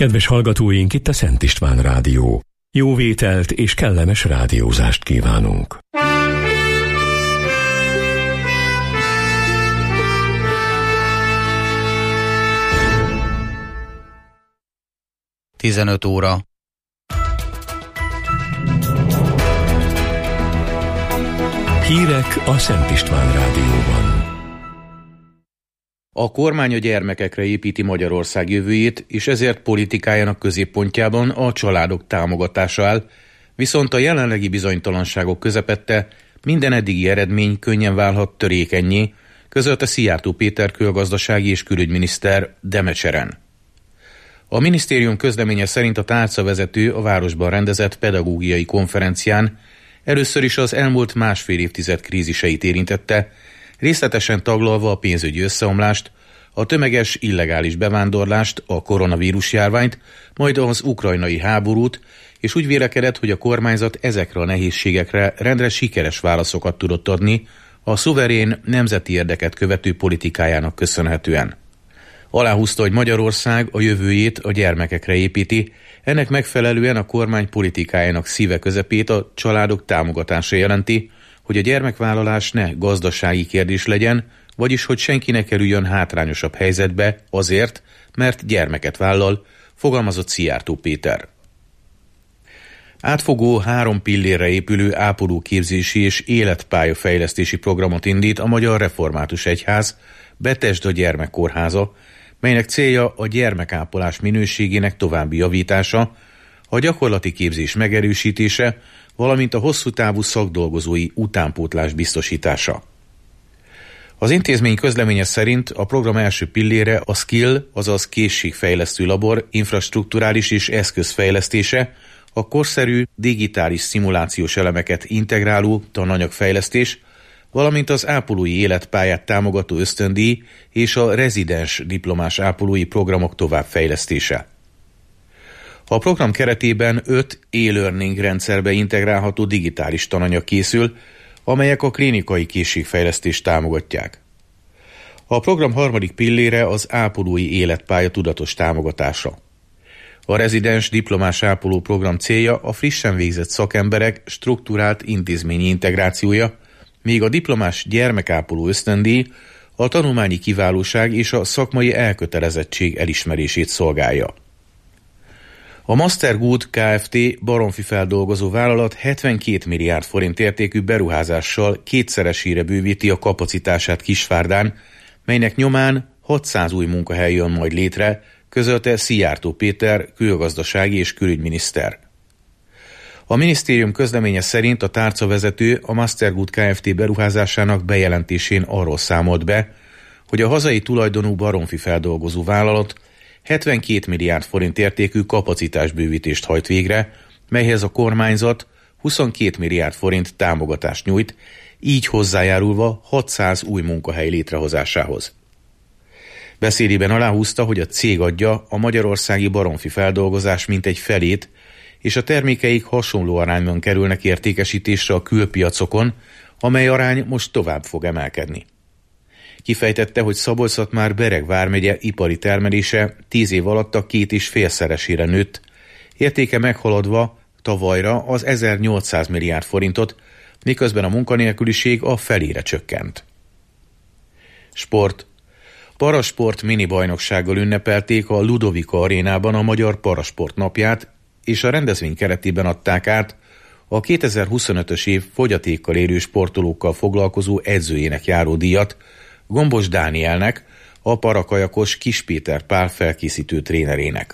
Kedves hallgatóink, itt a Szent István Rádió. Jó vételt és kellemes rádiózást kívánunk. Tizenöt óra. Hírek a Szent István Rádióban. A kormány a gyermekekre építi Magyarország jövőjét, és ezért politikájának középpontjában a családok támogatása áll, viszont a jelenlegi bizonytalanságok közepette minden eddigi eredmény könnyen válhat törékennyé, közölte Szijjártó Péter külgazdasági és külügyminiszter Demecseren. A minisztérium közleménye szerint a tárcavezető a városban rendezett pedagógiai konferencián először is az elmúlt másfél évtized kríziseit érintette, részletesen taglalva a pénzügyi összeomlást, a tömeges illegális bevándorlást, a koronavírus járványt, majd az ukrajnai háborút, és úgy vélekedett, hogy a kormányzat ezekre a nehézségekre rendre sikeres válaszokat tudott adni a szuverén nemzeti érdeket követő politikájának köszönhetően. Aláhúzta, hogy Magyarország a jövőjét a gyermekekre építi, ennek megfelelően a kormány politikájának szíve közepét a családok támogatása jelenti, hogy a gyermekvállalás ne gazdasági kérdés legyen, vagyis hogy senki ne kerüljön hátrányosabb helyzetbe azért, mert gyermeket vállal, fogalmazott Szijjártó Péter. Átfogó 3 pillérre épülő ápolóképzési és életpályafejlesztési programot indít a Magyar Református Egyház Betesda Gyermekkórháza, melynek célja a gyermekápolás minőségének további javítása, a gyakorlati képzés megerősítése, valamint a hosszú távú szakdolgozói utánpótlás biztosítása. Az intézmény közleménye szerint a program első pillére a skill, azaz készségfejlesztő labor infrastrukturális és eszközfejlesztése, a korszerű digitális szimulációs elemeket integráló tananyagfejlesztés, valamint az ápolói életpályát támogató ösztöndíj és a rezidens diplomás ápolói programok továbbfejlesztése. A program keretében 5 e-learning rendszerbe integrálható digitális tananyag készül, amelyek a klinikai készségfejlesztést támogatják. A program harmadik pillére az ápolói életpálya tudatos támogatása. A rezidens diplomás ápoló program célja a frissen végzett szakemberek strukturált intézményi integrációja, míg a diplomás gyermekápoló ösztöndíj a tanulmányi kiválóság és a szakmai elkötelezettség elismerését szolgálja. A Master Good Kft. Baromfifeldolgozó vállalat 72 milliárd forint értékű beruházással kétszeresére bővíti a kapacitását Kisvárdán, melynek nyomán 600 új munkahely jön majd létre, közölte Szijjártó Péter külgazdasági és külügyminiszter. A minisztérium közleménye szerint a tárcavezető a Master Good Kft. Beruházásának bejelentésén arról számolt be, hogy a hazai tulajdonú baromfifeldolgozó vállalat 72 milliárd forint értékű kapacitásbővítést hajt végre, melyhez a kormányzat 22 milliárd forint támogatást nyújt, így hozzájárulva 600 új munkahely létrehozásához. Beszédében aláhúzta, hogy a cég adja a magyarországi baromfifeldolgozás mintegy felét, és a termékeik hasonló arányban kerülnek értékesítésre a külpiacokon, amely arány most tovább fog emelkedni. Kifejtette, hogy Szabolcs-Szatmár-Bereg vármegye ipari termelése 10 év alatt a 2,5-szeresére nőtt, értéke meghaladva tavalyra az 1800 milliárd forintot, miközben a munkanélküliség a felére csökkent. Sport. Parasport minibajnoksággal ünnepelték a Ludovika arénában a Magyar Parasport napját, és a rendezvény keretében adták át a 2025-ös év fogyatékkal élő sportolókkal foglalkozó edzőjének járó díjat Gombos Dánielnek, a parakajakos Kis Péter Pál felkészítő trénerének.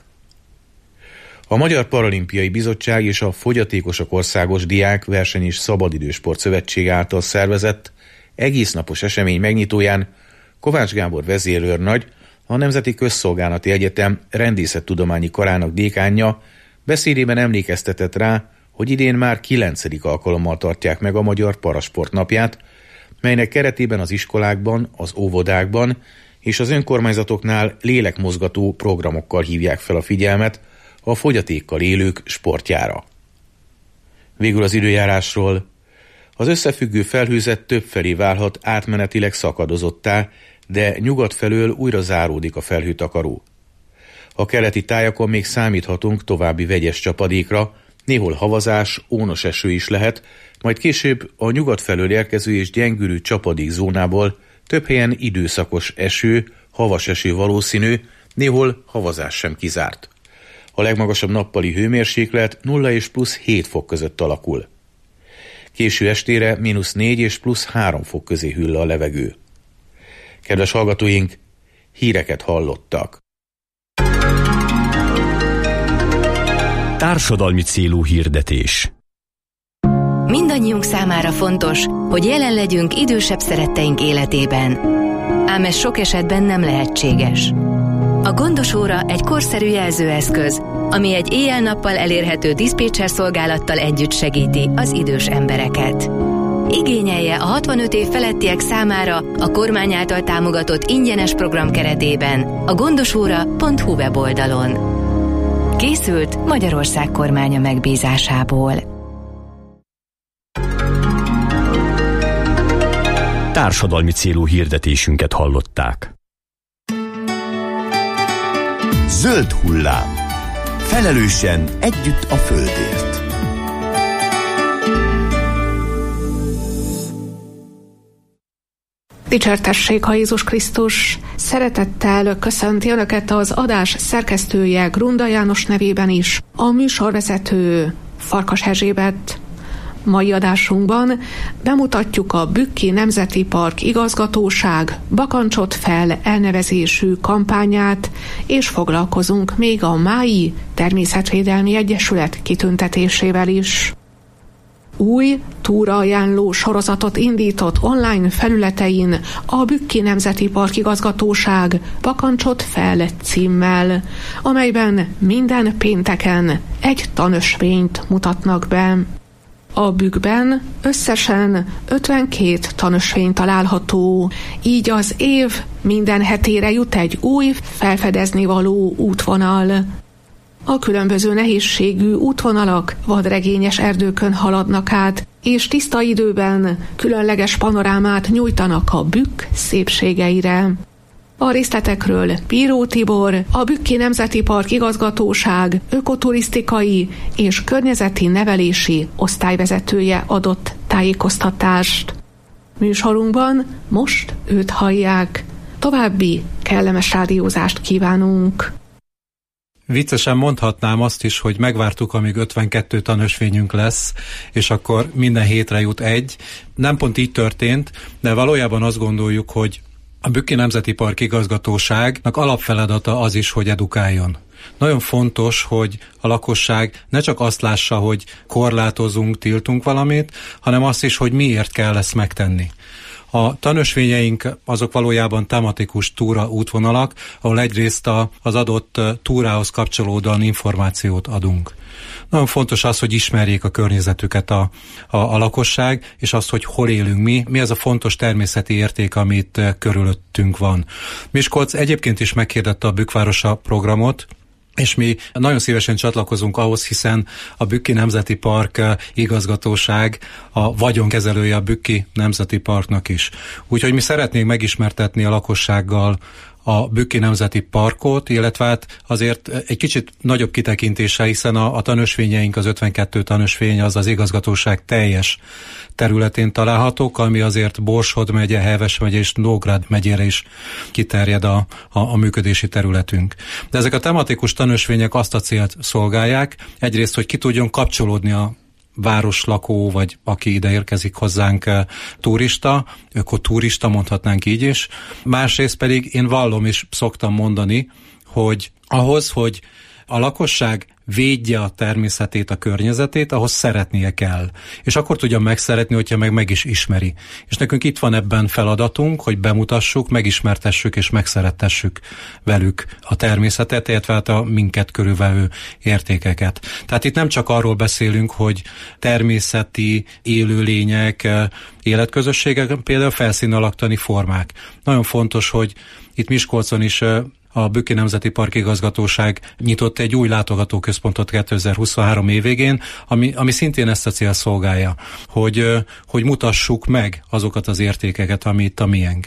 A Magyar Paralimpiai Bizottság és a Fogyatékosok Országos Diák Verseny- és Szabadidősport Szövetség által szervezett egésznapos esemény megnyitóján Kovács Gábor vezérőrnagy, a Nemzeti Közszolgálati Egyetem rendészettudományi karának dékánja beszédében emlékeztetett rá, hogy idén már 9. alkalommal tartják meg a Magyar Parasport napját, melynek keretében az iskolákban, az óvodákban és az önkormányzatoknál lélekmozgató programokkal hívják fel a figyelmet a fogyatékkal élők sportjára. Végül az időjárásról. Az összefüggő felhőzet többfelé válhat átmenetileg szakadozottá, de nyugat felől újra záródik a felhőtakaró. A keleti tájakon még számíthatunk további vegyes csapadékra, néhol havazás, ónos eső is lehet, majd később a nyugat felől érkező és gyengülő csapadék zónából több helyen időszakos eső, havas eső valószínű, néhol havazás sem kizárt. A legmagasabb nappali hőmérséklet 0 és +7 fok között alakul. Késő estére -4 és +3 fok közé hűl a levegő. Kedves hallgatóink, híreket hallottak. Társadalmi célú hirdetés. Mindannyiunk számára fontos, hogy jelen legyünk idősebb szeretteink életében. Ám ez sok esetben nem lehetséges. A Gondos óra egy korszerű jelzőeszköz, ami egy éjjel-nappal elérhető diszpécser szolgálattal együtt segíti az idős embereket. Igényelje a 65 év felettiek számára a kormány által támogatott ingyenes program keretében a gondosóra.hu weboldalon. Készült Magyarország kormánya megbízásából. Társadalmi célú hirdetésünket hallották. Zöld hullám. Felelősen együtt a földért. Dicsértessék a Jézus Krisztus! Szeretettel köszönti Önöket az adás szerkesztője Grunda János nevében is, a műsorvezető Farkas Erzsébet. Mai adásunkban bemutatjuk a Bükki Nemzeti Park Igazgatóság Bakancsot fel elnevezésű kampányát, és foglalkozunk még a Mái Természetvédelmi Egyesület kitüntetésével is. Új túraajánló sorozatot indított online felületein a Bükki Nemzeti Park Igazgatóság Bakancsot fel címmel, amelyben minden pénteken egy tanösvényt mutatnak be. A Bükkben összesen 52 tanösvény található, így az év minden hetére jut egy új, felfedezni való útvonal. A különböző nehézségű útvonalak vadregényes erdőkön haladnak át, és tiszta időben különleges panorámát nyújtanak a Bükk szépségeire. A részletekről Bíró Tibor, a Bükki Nemzeti Park Igazgatóság ökoturisztikai és környezeti nevelési osztályvezetője adott tájékoztatást. Műsorunkban most őt hallják. További kellemes rádiózást kívánunk! Viccesen mondhatnám azt is, hogy megvártuk, amíg 52 tanösvényünk lesz, és akkor minden hétre jut egy. Nem pont így történt, de valójában azt gondoljuk, hogy a Bükki Nemzeti Park Igazgatóságnak alapfeladata az is, hogy edukáljon. Nagyon fontos, hogy a lakosság ne csak azt lássa, hogy korlátozunk, tiltunk valamit, hanem azt is, hogy miért kell ezt megtenni. A tanösvényeink azok valójában tematikus túra útvonalak, ahol egyrészt az adott túrához kapcsolódóan információt adunk. Nagyon fontos az, hogy ismerjék a környezetüket a lakosság, és azt, hogy hol élünk mi ez a fontos természeti érték, amit körülöttünk van. Miskolc egyébként is meghirdette a Bükkvárosa programot, és mi nagyon szívesen csatlakozunk ahhoz, hiszen a Bükki Nemzeti Park Igazgatóság a vagyonkezelője a Bükki Nemzeti Parknak is. Úgyhogy mi szeretnénk megismertetni a lakossággal a Bükki Nemzeti Parkot, illetve hát azért egy kicsit nagyobb kitekintéssel, hiszen a tanösvényeink, az 52 tanösvény az igazgatóság teljes területén találhatók, ami azért Borsod megye, Heves megye és Nógrád megyére is kiterjed a működési területünk. De ezek a tematikus tanösvények azt a célt szolgálják, egyrészt, hogy ki tudjon kapcsolódni a városlakó, vagy aki ide érkezik hozzánk turista, ökoturista mondhatnánk így is. Másrészt pedig én vallom és szoktam mondani, hogy ahhoz, hogy a lakosság védje a természetét, a környezetét, ahhoz szeretnie kell. És akkor tudja megszeretni, hogyha meg is ismeri. És nekünk itt van ebben feladatunk, hogy bemutassuk, megismertessük és megszerettessük velük a természetet, illetve hát a minket körülvevő értékeket. Tehát itt nem csak arról beszélünk, hogy természeti élőlények, életközösségek, például felszínalaktani formák. Nagyon fontos, hogy itt Miskolcon is a Bükki Nemzeti Park Igazgatóság nyitott egy új látogatóközpontot 2023 év végén, ami szintén ezt a cél szolgálja, hogy mutassuk meg azokat az értékeket, ami itt a miénk.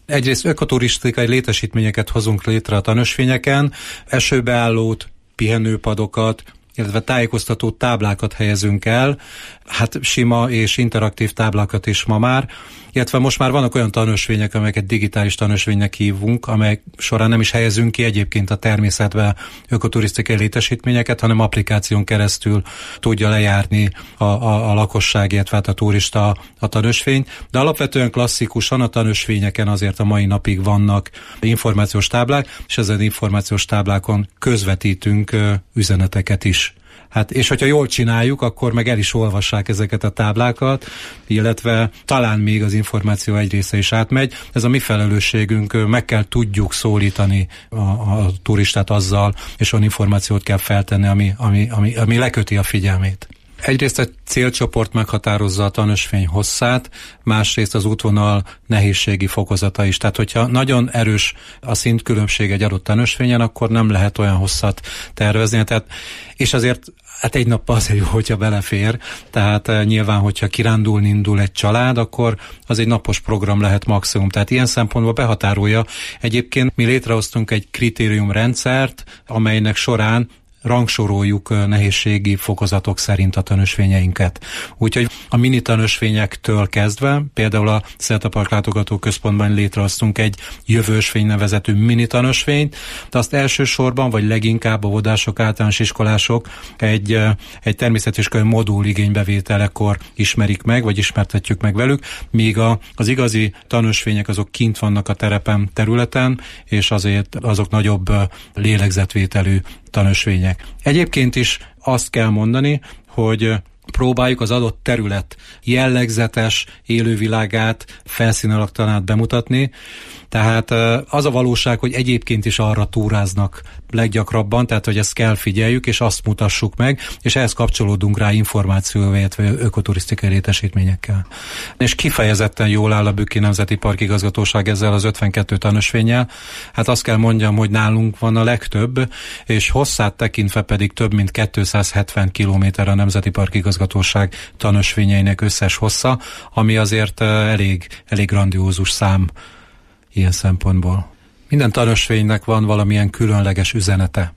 Egyrészt ökoturisztikai létesítményeket hozunk létre a tanösvényeken, esőbeállót, pihenőpadokat, illetve tájékoztató táblákat helyezünk el, hát sima és interaktív táblákat is ma már, illetve most már vannak olyan tanösvények, amelyeket digitális tanösvénynek hívunk, amelyek során nem is helyezünk ki egyébként a természetbe ökoturisztikai létesítményeket, hanem applikáción keresztül tudja lejárni a lakosság, illetve a turista a tanösvényt, de alapvetően klasszikusan a tanösvényeken azért a mai napig vannak információs táblák, és ezen információs táblákon közvetítünk üzeneteket is. Hát, és hogyha jól csináljuk, akkor meg el is olvassák ezeket a táblákat, illetve talán még az információ egy része is átmegy. Ez a mi felelősségünk, meg kell tudjuk szólítani a turistát azzal, és olyan információt kell feltenni, ami leköti a figyelmét. Egyrészt a célcsoport meghatározza a tanösvény hosszát, másrészt az útvonal nehézségi fokozata is. Tehát, hogyha nagyon erős a szintkülönbség egy adott tanösvényen, akkor nem lehet olyan hosszat tervezni. Tehát, és azért hát egy nappal azért jó, hogyha belefér. Tehát nyilván, hogyha kirándulni indul egy család, akkor az egy napos program lehet maximum. Tehát ilyen szempontból behatárolja. Egyébként mi létrehoztunk egy kritériumrendszert, amelynek során rangsoroljuk nehézségi fokozatok szerint a tanösvényeinket. Úgyhogy a mini tanösvényektől kezdve, például a Szeltapark látogatóközpontban létrehoztunk egy jövősvény nevezetű mini tanösvényt, de azt elsősorban, vagy leginkább óvodások, általános iskolások egy természetiskolai modul igénybevételekor ismerik meg, vagy ismertetjük meg velük, míg az igazi tanösvények azok kint vannak a területen, és azért azok nagyobb lélegzetvételű tanösvények. Egyébként is azt kell mondani, hogy próbáljuk az adott terület jellegzetes élővilágát, felszínalaktanát bemutatni. Tehát az a valóság, hogy egyébként is arra túráznak leggyakrabban, tehát hogy ezt kell figyeljük, és azt mutassuk meg, és ehhez kapcsolódunk rá információval, illetve ökoturisztikai létesítményekkel. És kifejezetten jól áll a Bükki Nemzeti Park Igazgatóság ezzel az 52 tanösvénnyel. Hát azt kell mondjam, hogy nálunk van a legtöbb, és hosszát tekintve pedig több mint 270 kilométer a Nemzeti Park Igazgatóság tanösvényeinek összes hossza, ami azért elég grandiózus szám ilyen szempontból. Minden tanösvénynek van valamilyen különleges üzenete,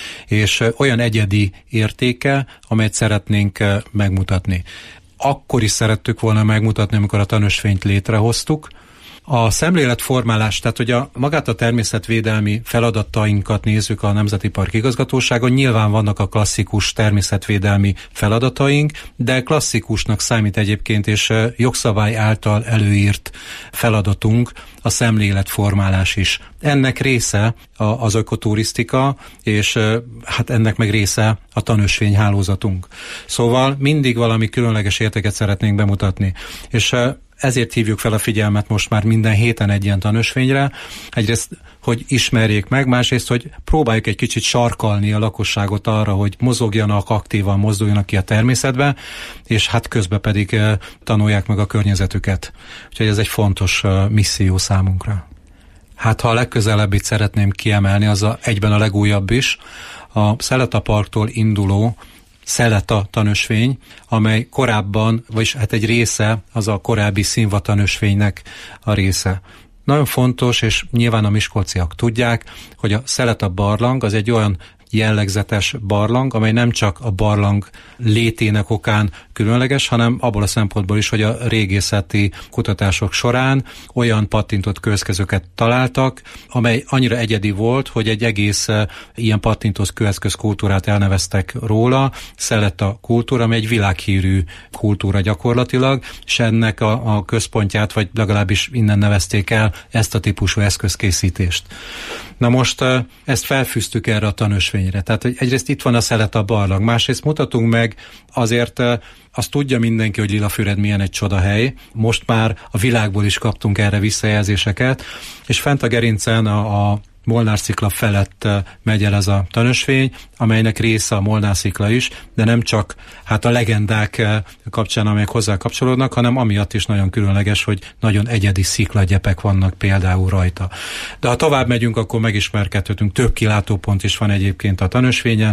és olyan egyedi értéke, amelyet szeretnénk megmutatni. Akkor is szerettük volna megmutatni, amikor a tanösvényt létrehoztuk. A szemléletformálás, tehát hogy magát a természetvédelmi feladatainkat nézzük a Nemzeti Park Igazgatóságon, nyilván vannak a klasszikus természetvédelmi feladataink, de klasszikusnak számít egyébként, és jogszabály által előírt feladatunk a szemléletformálás is. Ennek része az ökoturisztika, és hát ennek meg része a tanösvényhálózatunk. Szóval mindig valami különleges értéket szeretnénk bemutatni. És ezért hívjuk fel a figyelmet most már minden héten egy ilyen tanösvényre. Egyrészt, hogy ismerjék meg, másrészt, hogy próbáljuk egy kicsit sarkalni a lakosságot arra, hogy mozogjanak, aktívan mozduljanak ki a természetbe, és hát közben pedig tanulják meg a környezetüket. Úgyhogy ez egy fontos misszió számunkra. Hát ha a legközelebbit szeretném kiemelni, az egyben a legújabb is, a Szeletaparktól induló Szeleta tanösvény, amely korábban, vagyis hát egy része, az a korábbi Színva tanösvénynek a része. Nagyon fontos, és nyilván a miskolciak tudják, hogy a Szeleta barlang az egy olyan jellegzetes barlang, amely nem csak a barlang létének okán különleges, hanem abból a szempontból is, hogy a régészeti kutatások során olyan pattintott kőeszközöket találtak, amely annyira egyedi volt, hogy egy egész ilyen pattintott kőeszköz kultúrát elneveztek róla, Szeleta kultúra, amely egy világhírű kultúra gyakorlatilag, és ennek a központját, vagy legalábbis innen nevezték el ezt a típusú eszközkészítést. Na most ezt felfűztük erre a tanösvényre. Tehát egyrészt itt van a Szeleta barlang, másrészt mutatunk meg, azért azt tudja mindenki, hogy Lilafüred milyen egy csodahely. Most már a világból is kaptunk erre visszajelzéseket, és fent a gerincen a Molnár-szikla felett megy el ez a tanösvény, amelynek része a Molnár-szikla is, de nem csak hát a legendák kapcsán, amelyek hozzá kapcsolódnak, hanem amiatt is nagyon különleges, hogy nagyon egyedi sziklagyepek vannak például rajta. De ha tovább megyünk, akkor megismerkedhetünk, több kilátópont is van egyébként a tanösvényen,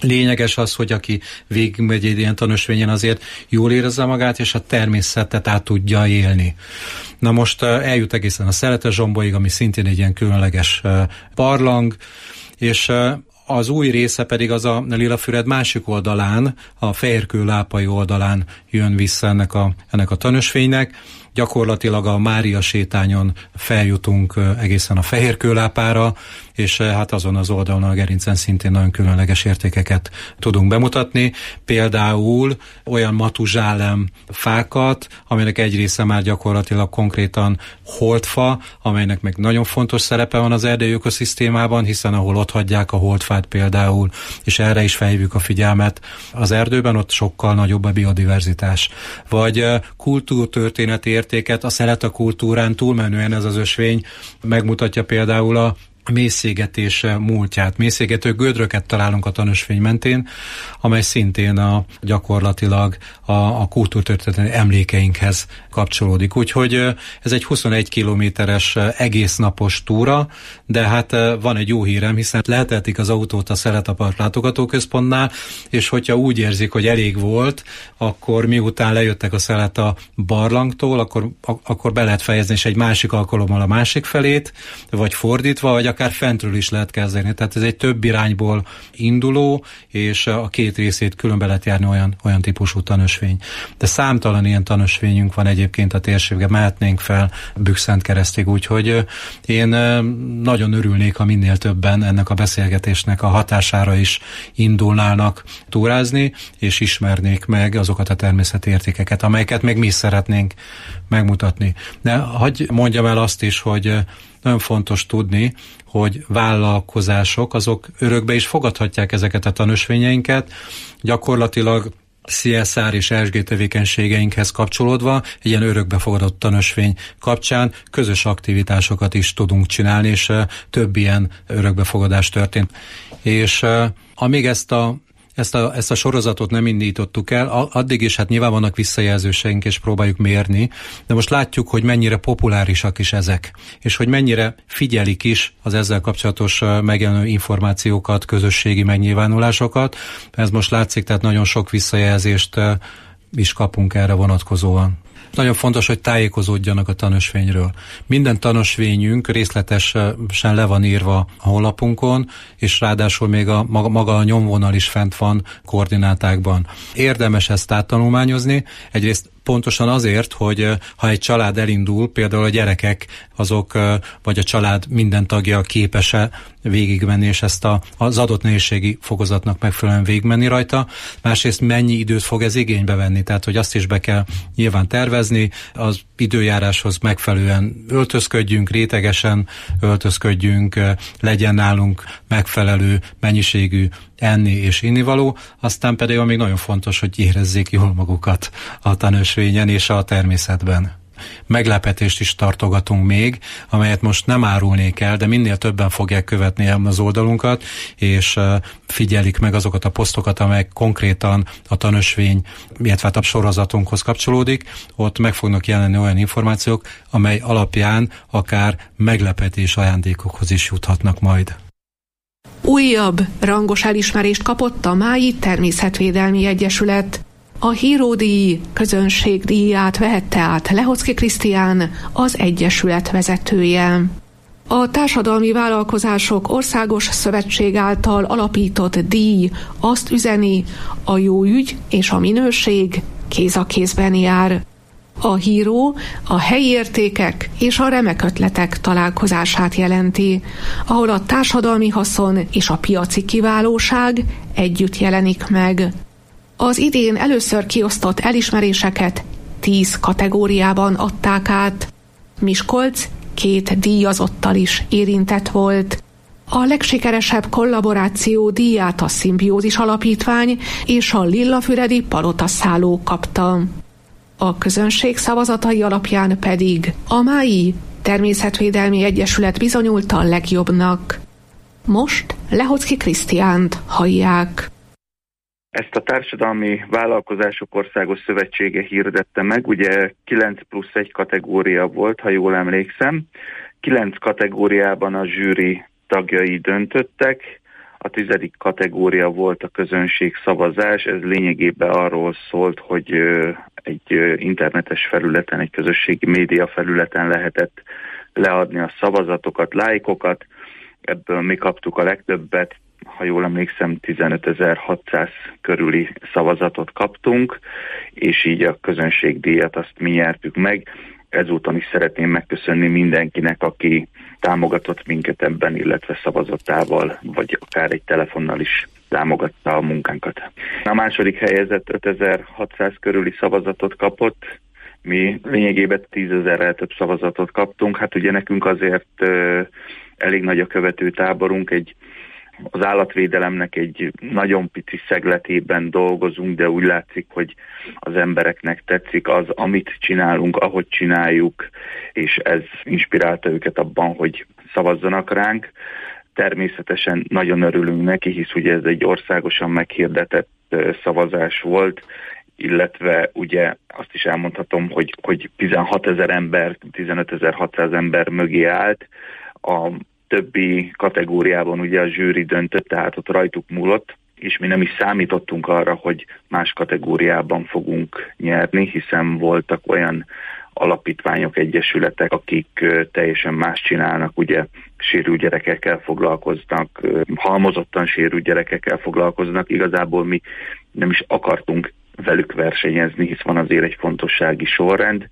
Lényeges az, hogy aki végigmegy egy ilyen tanösvényen, azért jól érezze magát, és a természetet át tudja élni. Na most eljut egészen a Szeletezsomborig, ami szintén egy ilyen különleges barlang, és az új része pedig az a Lilafüred másik oldalán, a Fehérkő-lápai oldalán jön vissza ennek a tanösvénynek. Gyakorlatilag a Mária sétányon feljutunk egészen a Fehérkő-lápára, és hát azon az oldalon a gerincen szintén nagyon különleges értékeket tudunk bemutatni. Például olyan matuzsálem fákat, aminek egy része már gyakorlatilag konkrétan holdfa, amelynek meg nagyon fontos szerepe van az erdei ökoszisztémában, hiszen ahol ott hagyják a holdfát például, és erre is felhívjuk a figyelmet az erdőben, ott sokkal nagyobb a biodiverzitás. Vagy kultúrtörténeti értéket, a Szeleta kultúrán túlmenően ez az ösvény megmutatja például a mélyszégetés múltját. Mélyszégető gödröket találunk a tanösvény mentén, amely szintén gyakorlatilag a kultúrtörténeti emlékeinkhez kapcsolódik. Úgyhogy ez egy 21 kilométeres egésznapos túra, de hát van egy jó hírem, hiszen lehetetik az autót a Szeleta Park látogatóközpontnál, és hogyha úgy érzik, hogy elég volt, akkor miután lejöttek a Szeleta barlangtól, akkor be lehet fejezni, és egy másik alkalommal a másik felét, vagy fordítva, vagy akár fentről is lehet kezdeni. Tehát ez egy több irányból induló, és a két részét különbe lehet járni olyan típusú tanösvény. De számtalan ilyen tanösvényünk van egyébként a térségben, mehetnénk fel Bükszentkeresztig, úgyhogy én nagyon örülnék, ha minél többen ennek a beszélgetésnek a hatására is indulnának túrázni, és ismernék meg azokat a természeti értékeket, amelyeket meg mi szeretnénk megmutatni. De hagyj mondjam el azt is, hogy nagyon fontos tudni, hogy vállalkozások azok örökbe is fogadhatják ezeket a tanösvényeinket, gyakorlatilag CSR és ESG tevékenységeinkhez kapcsolódva egy ilyen örökbefogadott tanösvény kapcsán közös aktivitásokat is tudunk csinálni, és több ilyen örökbefogadás történt. És amíg ezt a sorozatot nem indítottuk el, addig is hát nyilván vannak visszajelzéseink, és próbáljuk mérni, de most látjuk, hogy mennyire populárisak is ezek, és hogy mennyire figyelik is az ezzel kapcsolatos megjelenő információkat, közösségi megnyilvánulásokat. Ez most látszik, tehát nagyon sok visszajelzést is kapunk erre vonatkozóan. Nagyon fontos, hogy tájékozódjanak a tanösvényről. Minden tanösvényünk részletesen le van írva a honlapunkon, és ráadásul még maga a nyomvonal is fent van koordinátákban. Érdemes ezt áttanulmányozni, egyrészt pontosan azért, hogy ha egy család elindul, például a gyerekek azok, vagy a család minden tagja képes-e végigmenni, és ezt az adott nehézségi fokozatnak megfelelően végigmenni rajta. Másrészt mennyi időt fog ez igénybe venni, tehát hogy azt is be kell nyilván tervezni, az időjáráshoz megfelelően öltözködjünk, rétegesen öltözködjünk, legyen nálunk megfelelő mennyiségű enni és innivaló, aztán pedig amíg nagyon fontos, hogy érezzék jól magukat a tanösvényen és a természetben. Meglepetést is tartogatunk még, amelyet most nem árulnék el, de minél többen fogják követni az oldalunkat, és figyelik meg azokat a posztokat, amelyek konkrétan a tanösvény, illetve a sorozatunkhoz kapcsolódik. Ott meg fognak jelenni olyan információk, amely alapján akár meglepetés ajándékokhoz is juthatnak majd. Újabb rangos elismerést kapott a Mályi Természetvédelmi Egyesület. A Híró-díj közönségdíját vehette át Lehocki Krisztián, az egyesület vezetője. A Társadalmi Vállalkozások Országos Szövetség által alapított díj azt üzeni, a jó ügy és a minőség kéz a kézben jár. A híró a helyi értékek és a remek ötletek találkozását jelenti, ahol a társadalmi haszon és a piaci kiválóság együtt jelenik meg. Az idén először kiosztott elismeréseket 10 kategóriában adták át. Miskolc 2 díjazottal is érintett volt. A legsikeresebb kollaboráció díját a Szimbiózis Alapítvány és a Lillafüredi Palotaszálló kapta. A közönség szavazatai alapján pedig a Mályi Természetvédelmi Egyesület bizonyult a legjobbnak. Most Lehocki Krisztiánt hallják. Ezt a Társadalmi Vállalkozások Országos Szövetsége hirdette meg, ugye 9+1 kategória volt, ha jól emlékszem. 9 kategóriában a zsűri tagjai döntöttek. A 10. kategória volt a közönség szavazás, ez lényegében arról szólt, hogy egy internetes felületen, egy közösségi média felületen lehetett leadni a szavazatokat, lájkokat. Ebből mi kaptuk a legtöbbet, ha jól emlékszem, 15.600 körüli szavazatot kaptunk, és így a közönségdíjat azt mi nyertük meg. Ezúton is szeretném megköszönni mindenkinek, aki támogatott minket ebben, illetve szavazatával, vagy akár egy telefonnal is támogatta a munkánkat. A második helyezett 5.600 körüli szavazatot kapott, mi lényegében 10.000-rel több szavazatot kaptunk. Hát ugye nekünk azért elég nagy a követő táborunk, az állatvédelemnek egy nagyon pici szegletében dolgozunk, de úgy látszik, hogy az embereknek tetszik az, amit csinálunk, ahogy csináljuk, és ez inspirálta őket abban, hogy szavazzanak ránk. Természetesen nagyon örülünk neki, hisz ugye ez egy országosan meghirdetett szavazás volt, illetve ugye azt is elmondhatom, hogy 16.000 ember, 15.600 ember mögé állt. A többi kategóriában ugye a zsűri döntött, tehát ott rajtuk múlott, és mi nem is számítottunk arra, hogy más kategóriában fogunk nyerni, hiszen voltak olyan alapítványok, egyesületek, akik teljesen más csinálnak, ugye sérült gyerekekkel foglalkoznak, halmozottan sérült gyerekekkel foglalkoznak. Igazából mi nem is akartunk velük versenyezni, hisz van azért egy fontossági sorrend,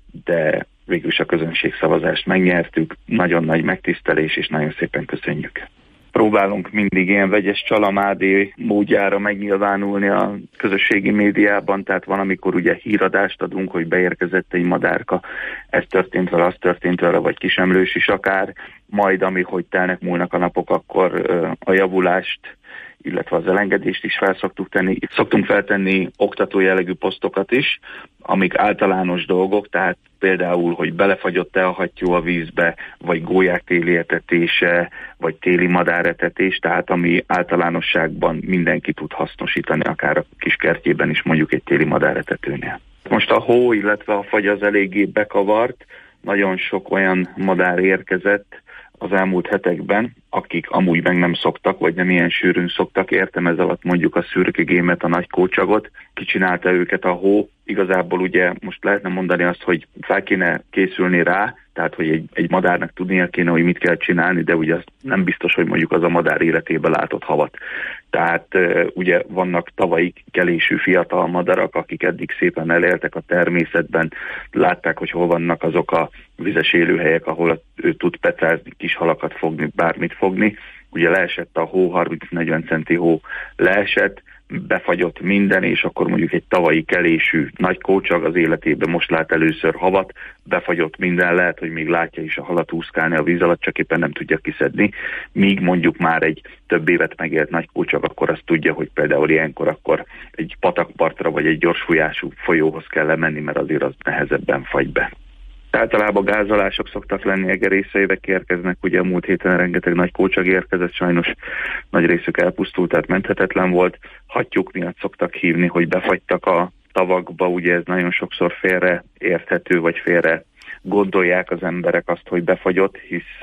de végül is a közönségszavazást megnyertük, nagyon nagy megtisztelés, és nagyon szépen köszönjük. Próbálunk mindig ilyen vegyes csalamádi módjára megnyilvánulni a közösségi médiában, tehát van, amikor ugye híradást adunk, hogy beérkezett egy madárka, ez történt vele, az történt vele, vagy kisemlős is akár, majd hogy telnek múlnak a napok, akkor a javulást, illetve az elengedést is felszoktuk tenni. Itt szoktunk feltenni oktató jellegű posztokat is, amik általános dolgok, tehát például, hogy belefagyott-e a hattyú a vízbe, vagy gólyák téli etetése, vagy téli madáretetés, tehát ami általánosságban mindenki tud hasznosítani, akár a kiskertjében is mondjuk egy téli madáretetőnél. Most a hó, illetve a fagy az eléggé bekavart, nagyon sok olyan madár érkezett az elmúlt hetekben, akik amúgy meg nem szoktak, vagy nem ilyen sűrűn szoktak, értem ez alatt mondjuk a szürkegémet, a nagy kócsagot, kicsinálta őket a hó. Igazából ugye most lehetne mondani azt, hogy fel kéne készülni rá, tehát hogy egy madárnak tudnia kéne, hogy mit kell csinálni, de ugye az nem biztos, hogy mondjuk az a madár életében látott havat. Tehát ugye vannak tavalyi kelésű fiatal madarak, akik eddig szépen eléltek a természetben, látták, hogy hol vannak azok a vizes élőhelyek, ahol ő tud pecázni, kis halakat fogni, bármit fogni. Ugye leesett a hó, 30-40 centi hó leesett, befagyott minden, és akkor mondjuk egy tavalyi kelésű nagy kócsag az életében most lát először havat, befagyott minden, lehet, hogy még látja is a halat úszkálni a víz alatt, csak éppen nem tudja kiszedni, míg mondjuk már egy több évet megélt nagy kócsag, akkor azt tudja, hogy például ilyenkor akkor egy patakpartra vagy egy gyors folyású folyóhoz kell lemenni, mert azért az nehezebben fagy be. Általában gázolások szoktak lenni, egerészeibe érkeznek, ugye a múlt héten rengeteg nagy kócsag érkezett, sajnos nagy részük elpusztult, tehát menthetetlen volt. Hattyúk miatt szoktak hívni, hogy befagytak a tavakba, ugye ez nagyon sokszor félre érthető, vagy félre gondolják az emberek azt, hogy befagyott, hisz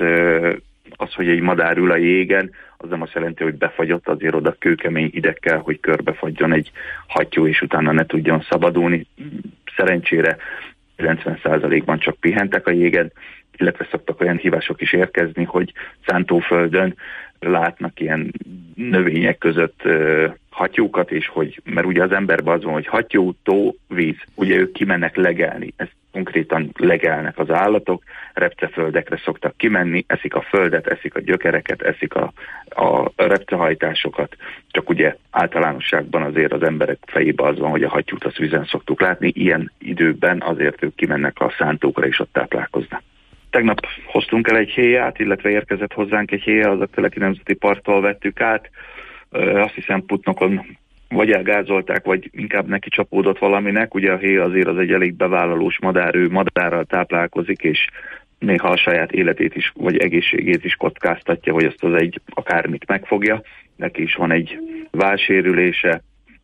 az, hogy egy madár ül a jégen, az nem azt jelenti, hogy befagyott, azért oda kőkemény hideg kell, hogy körbefagyjon egy hattyú, és utána ne tudjon szabadulni. Szerencsére 90%-ban csak pihentek a jégen, illetve szoktak olyan hívások is érkezni, hogy szántóföldön látnak ilyen növények között hattyúkat, és hogy, mert ugye az emberben az van, hogy hattyú, tó, víz, ugye ők kimennek legelni, ezt konkrétan legelnek az állatok, repceföldekre szoktak kimenni, eszik a földet, eszik a gyökereket, eszik a repcehajtásokat, csak ugye általánosságban azért az emberek fejében az van, hogy a hattyút azt vízen szoktuk látni, ilyen időben azért ők kimennek a szántókra és ott táplálkoznak. Tegnap hoztunk el egy héját, illetve érkezett hozzánk egy héja, az a Teleki Nemzeti Parktól vettük át, azt hiszem Putnokon vagy elgázolták, vagy inkább neki csapódott valaminek. Ugye a héja azért az egy elég bevállalós madár, ő madárral táplálkozik, és néha a saját életét is, vagy egészségét is kockáztatja, hogy ezt az egy akármit megfogja. Neki is van egy vállsérülése,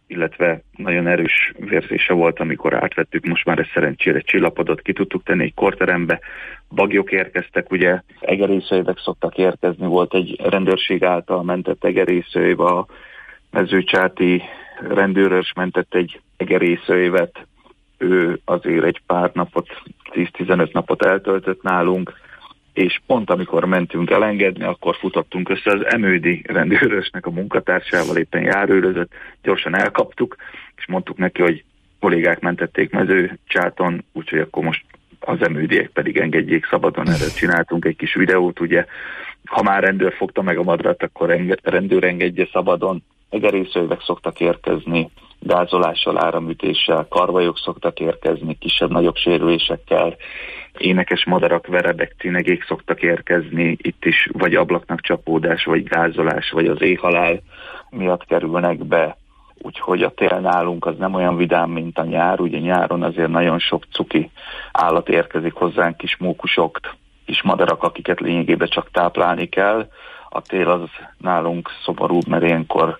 illetve nagyon erős vérzése volt, amikor átvettük, most már ez szerencsére csillapodott, ki tudtuk tenni egy korterembe, bagyok érkeztek, ugye egerészőjévek szoktak érkezni, volt egy rendőrség által mentett egerészőjév, a mezőcsáti rendőrös mentett egy egerészőjévet, ő azért egy pár napot, 10-15 napot eltöltött nálunk, és pont amikor mentünk elengedni, akkor futottunk össze az emődi rendőrösnek a munkatársával, éppen járőrözött, gyorsan elkaptuk, és mondtuk neki, hogy kollégák mentették mezőcsáton, úgyhogy akkor most az emődiek pedig engedjék szabadon. Erről csináltunk egy kis videót, ugye, ha már rendőr fogta meg a madarat, akkor rendőr engedje szabadon. Egerészőjévek szoktak érkezni, gázolással, áramütéssel, karvajok szoktak érkezni, kisebb-nagyobb sérülésekkel, énekes madarak, verebek, cinegék szoktak érkezni, itt is vagy ablaknak csapódás, vagy gázolás, vagy az éhhalál miatt kerülnek be. Úgyhogy a tél nálunk az nem olyan vidám, mint a nyár. Ugye nyáron azért nagyon sok cuki állat érkezik hozzánk, kis mókusok, kis madarak, akiket lényegében csak táplálni kell. A tél az nálunk szomorúbb, mert ilyenkor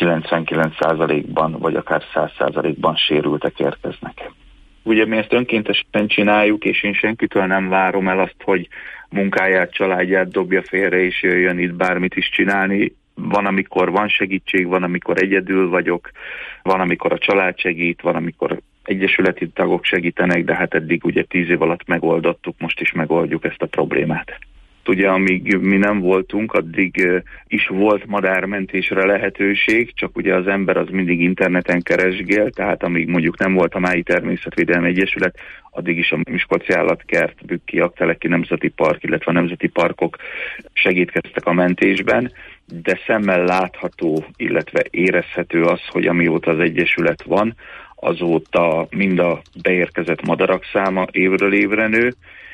99%-ban, vagy akár 100%-ban sérültek érkeznek. Ugye mi ezt önkéntesen csináljuk, és én senkitől nem várom el azt, hogy munkáját, családját dobja félre, és jöjjön itt bármit is csinálni. Van, amikor van segítség, van, amikor egyedül vagyok, van, amikor a család segít, van, amikor egyesületi tagok segítenek, de hát eddig ugye 10 év alatt megoldottuk, most is megoldjuk ezt a problémát. Ugye amíg mi nem voltunk, addig is volt madármentésre lehetőség, csak ugye az ember az mindig interneten keresgél, tehát amíg mondjuk nem volt a Mályi Természetvédelmi Egyesület, addig is a Miskolci Állatkert, Bükki, Jakteleki Nemzeti Park, illetve a nemzeti parkok segítkeztek a mentésben, de szemmel látható, illetve érezhető az, hogy amióta az Egyesület van, azóta mind a beérkezett madarak száma évről évre nő,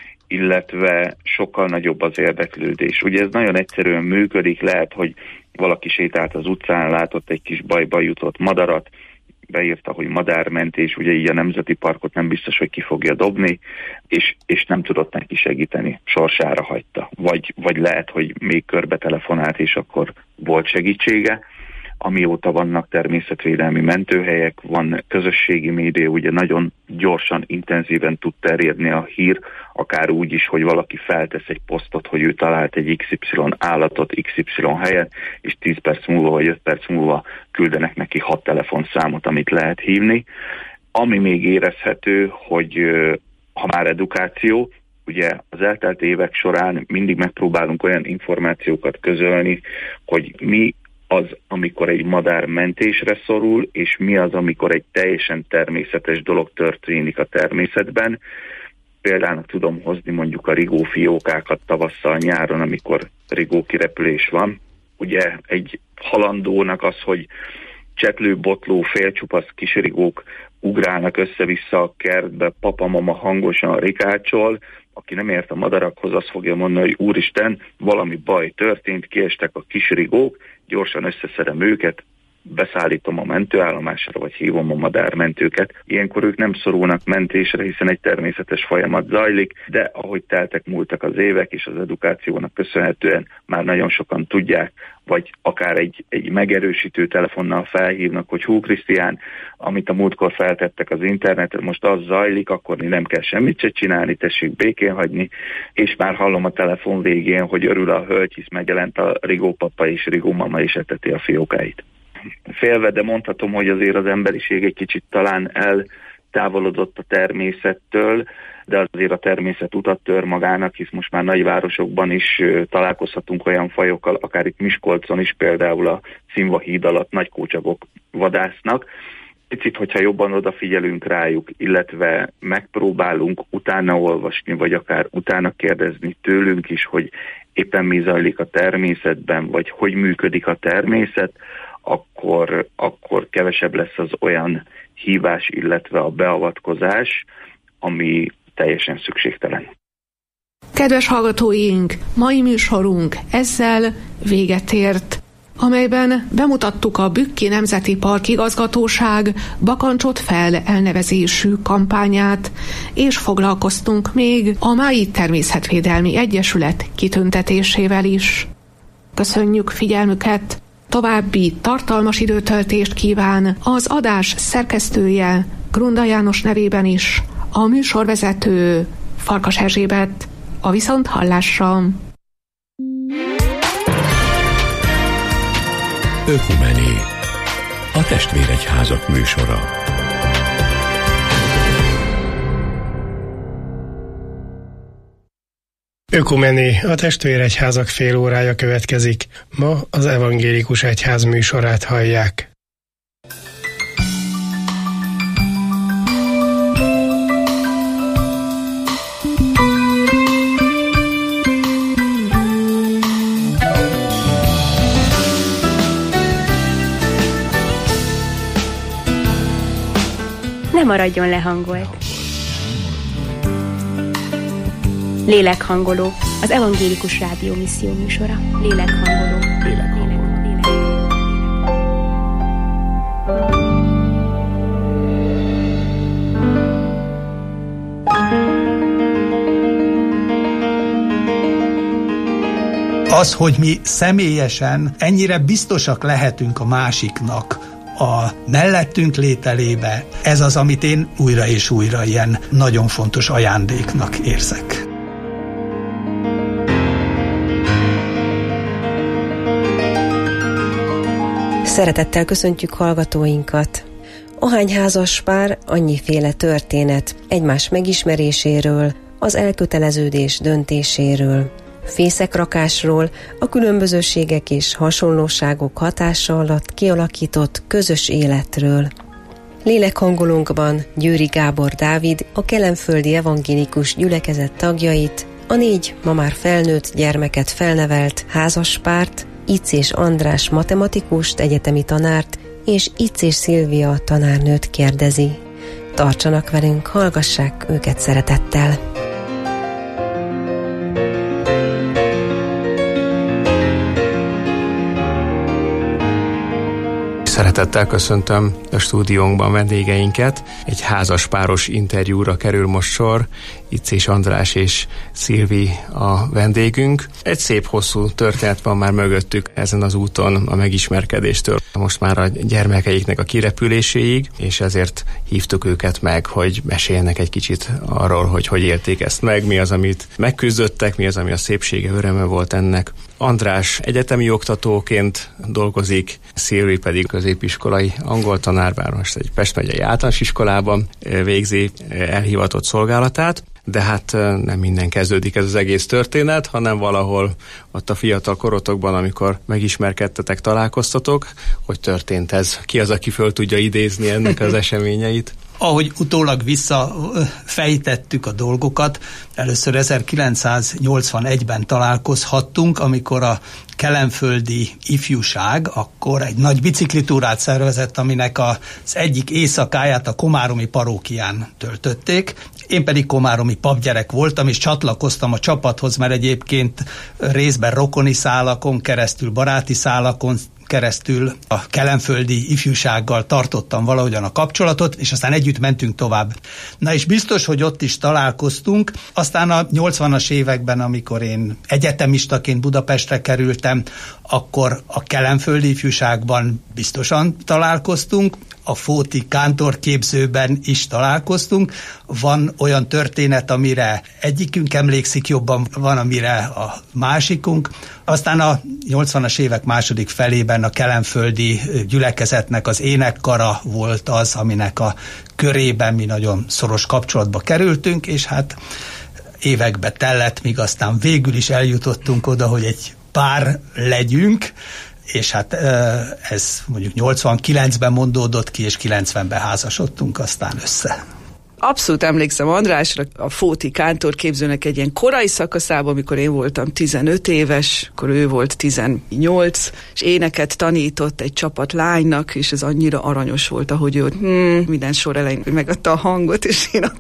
illetve sokkal nagyobb az érdeklődés. Ugye ez nagyon egyszerűen működik, lehet, hogy valaki sétált az utcán, látott egy kis bajba jutott madarat, beírta, hogy madármentés, ugye így a nemzeti parkot nem biztos, hogy ki fogja dobni, és nem tudott neki segíteni, sorsára hagyta. Vagy lehet, hogy még körbe telefonált, és akkor volt segítsége. Amióta vannak természetvédelmi mentőhelyek, van közösségi média, ugye nagyon gyorsan, intenzíven tud terjedni a hír, akár úgy is, hogy valaki feltesz egy posztot, hogy ő talált egy XY állatot XY helyen, és 10 perc múlva vagy 5 perc múlva küldenek neki 6 telefonszámot, amit lehet hívni. Ami még érezhető, hogy ha már edukáció, ugye az eltelt évek során mindig megpróbálunk olyan információkat közölni, hogy mi az, amikor egy madár mentésre szorul, és mi az, amikor egy teljesen természetes dolog történik a természetben. Például tudom hozni mondjuk a rigófiókákat tavasszal, nyáron, amikor rigókirepülés van. Ugye egy halandónak az, hogy csetlő, botló, félcsupasz kisrigók ugrálnak össze-vissza a kertbe, papa-mama hangosan rikácsol, aki nem ért a madarakhoz, azt fogja mondani, hogy úristen, valami baj történt, kiestek a kisrigók, gyorsan összeszedem őket, beszállítom a mentőállomásra, vagy hívom a madármentőket. Ilyenkor ők nem szorulnak mentésre, hiszen egy természetes folyamat zajlik, de ahogy teltek, múltak az évek, és az edukációnak köszönhetően már nagyon sokan tudják, vagy akár egy megerősítő telefonnal felhívnak, hogy hú Krisztián, amit a múltkor feltettek az internetre, most az zajlik, akkor nem kell semmit se csinálni, tessék békén hagyni, és már hallom a telefon végén, hogy örül a hölgy, hisz megjelent a rigópapa és rigómama, és eteti a fiókáit. Félve, de mondhatom, hogy azért az emberiség egy kicsit talán eltávolodott a természettől, de azért a természet utat tör magának, hisz most már nagyvárosokban is találkozhatunk olyan fajokkal, akár itt Miskolcon is, például a Színva híd alatt nagykócsagok vadásznak. Picit, hogyha jobban odafigyelünk rájuk, illetve megpróbálunk utána olvasni, vagy akár utána kérdezni tőlünk is, hogy éppen mi zajlik a természetben, vagy hogy működik a természet, akkor kevesebb lesz az olyan hívás, illetve a beavatkozás, ami teljesen szükségtelen. Kedves hallgatóink, mai műsorunk ezzel véget ért, amelyben bemutattuk a Bükki Nemzeti Park Igazgatóság Bakancsot fel elnevezésű kampányát, és foglalkoztunk még a Mályi Természetvédelmi Egyesület kitüntetésével is. Köszönjük figyelmüket! További tartalmas időtöltést kíván az adás szerkesztője Grunda János nevében is, a műsorvezető Farkas Erzsébet. A viszonthallásra. Ökumené, a testvéregyházak műsora. Ökumené, a testvéregyházak fél órája következik. Ma az Evangélikus Egyház műsorát hallják. Ne maradjon lehangolt. Lélekhangoló, az Evangélikus Rádió misszió műsora. Lélekhangoló. Az, hogy mi személyesen ennyire biztosak lehetünk a másiknak a mellettünk lételébe, ez az, amit én újra és újra ilyen nagyon fontos ajándéknak érzek. Szeretettel köszöntjük hallgatóinkat. Ahány házas pár, annyiféle történet egymás megismeréséről, az elköteleződés döntéséről, fészekrakásról, a különbözőségek és hasonlóságok hatása alatt kialakított közös életről. Lélekhangolónkban Győri Gábor Dávid a kelenföldi evangélikus gyülekezet tagjait, a 4 ma már felnőtt gyermeket felnevelt házaspárt, Icés András matematikust, egyetemi tanárt és Icés Szilvia tanárnőt kérdezi. Tartsanak velünk, hallgassák őket szeretettel! Szeretettel köszöntöm a stúdiónkban vendégeinket. Egy házaspáros interjúra kerül most sor. Icés András és Szilvi a vendégünk. Egy szép hosszú történet van már mögöttük ezen az úton a megismerkedéstől. Most már a gyermekeiknek a kirepüléséig, és ezért hívtuk őket meg, hogy meséljenek egy kicsit arról, hogy élték ezt meg, mi az, amit megküzdöttek, mi az, ami a szépsége, öröme volt ennek. András egyetemi oktatóként dolgozik, Szilvi pedig középiskolai angol tanár, bár most egy Pest megyei általános iskolában végzi elhivatott szolgálatát, de hát nem minden kezdődik ez az egész történet, hanem valahol ott a fiatal korotokban, amikor megismerkedtetek, találkoztatok, hogy történt ez. Ki az, aki föl tudja idézni ennek az eseményeit? Ahogy utólag visszafejtettük a dolgokat, először 1981-ben találkozhattunk, amikor a kelenföldi ifjúság akkor egy nagy biciklitúrát szervezett, aminek az egyik éjszakáját a komáromi parókián töltötték. Én pedig komáromi papgyerek voltam, és csatlakoztam a csapathoz, mert egyébként részben rokoni szálakon keresztül, baráti szálakon keresztül a kelenföldi ifjúsággal tartottam valahogyan a kapcsolatot, és aztán együtt mentünk tovább. Na és biztos, hogy ott is találkoztunk. Aztán a 80-as években, amikor én egyetemistaként Budapestre kerültem, akkor a kelenföldi ifjúságban biztosan találkoztunk, a Fóti kántorképzőben is találkoztunk. Van olyan történet, amire egyikünk emlékszik jobban, van, amire a másikunk. Aztán a 80-as évek második felében a kelenföldi gyülekezetnek az énekkara volt az, aminek a körében mi nagyon szoros kapcsolatba kerültünk, és hát évekbe tellett, míg aztán végül is eljutottunk oda, hogy egy pár legyünk, és hát ez mondjuk 89-ben mondódott ki, és 90-ben házasodtunk aztán össze. Abszolút emlékszem Andrásra, a Fóti kántorképzőnek egy ilyen korai szakaszában, amikor én voltam 15 éves, akkor ő volt 18, és éneket tanított egy csapat lánynak, és ez annyira aranyos volt, ahogy ő minden sor elején megadta a hangot, és én akkor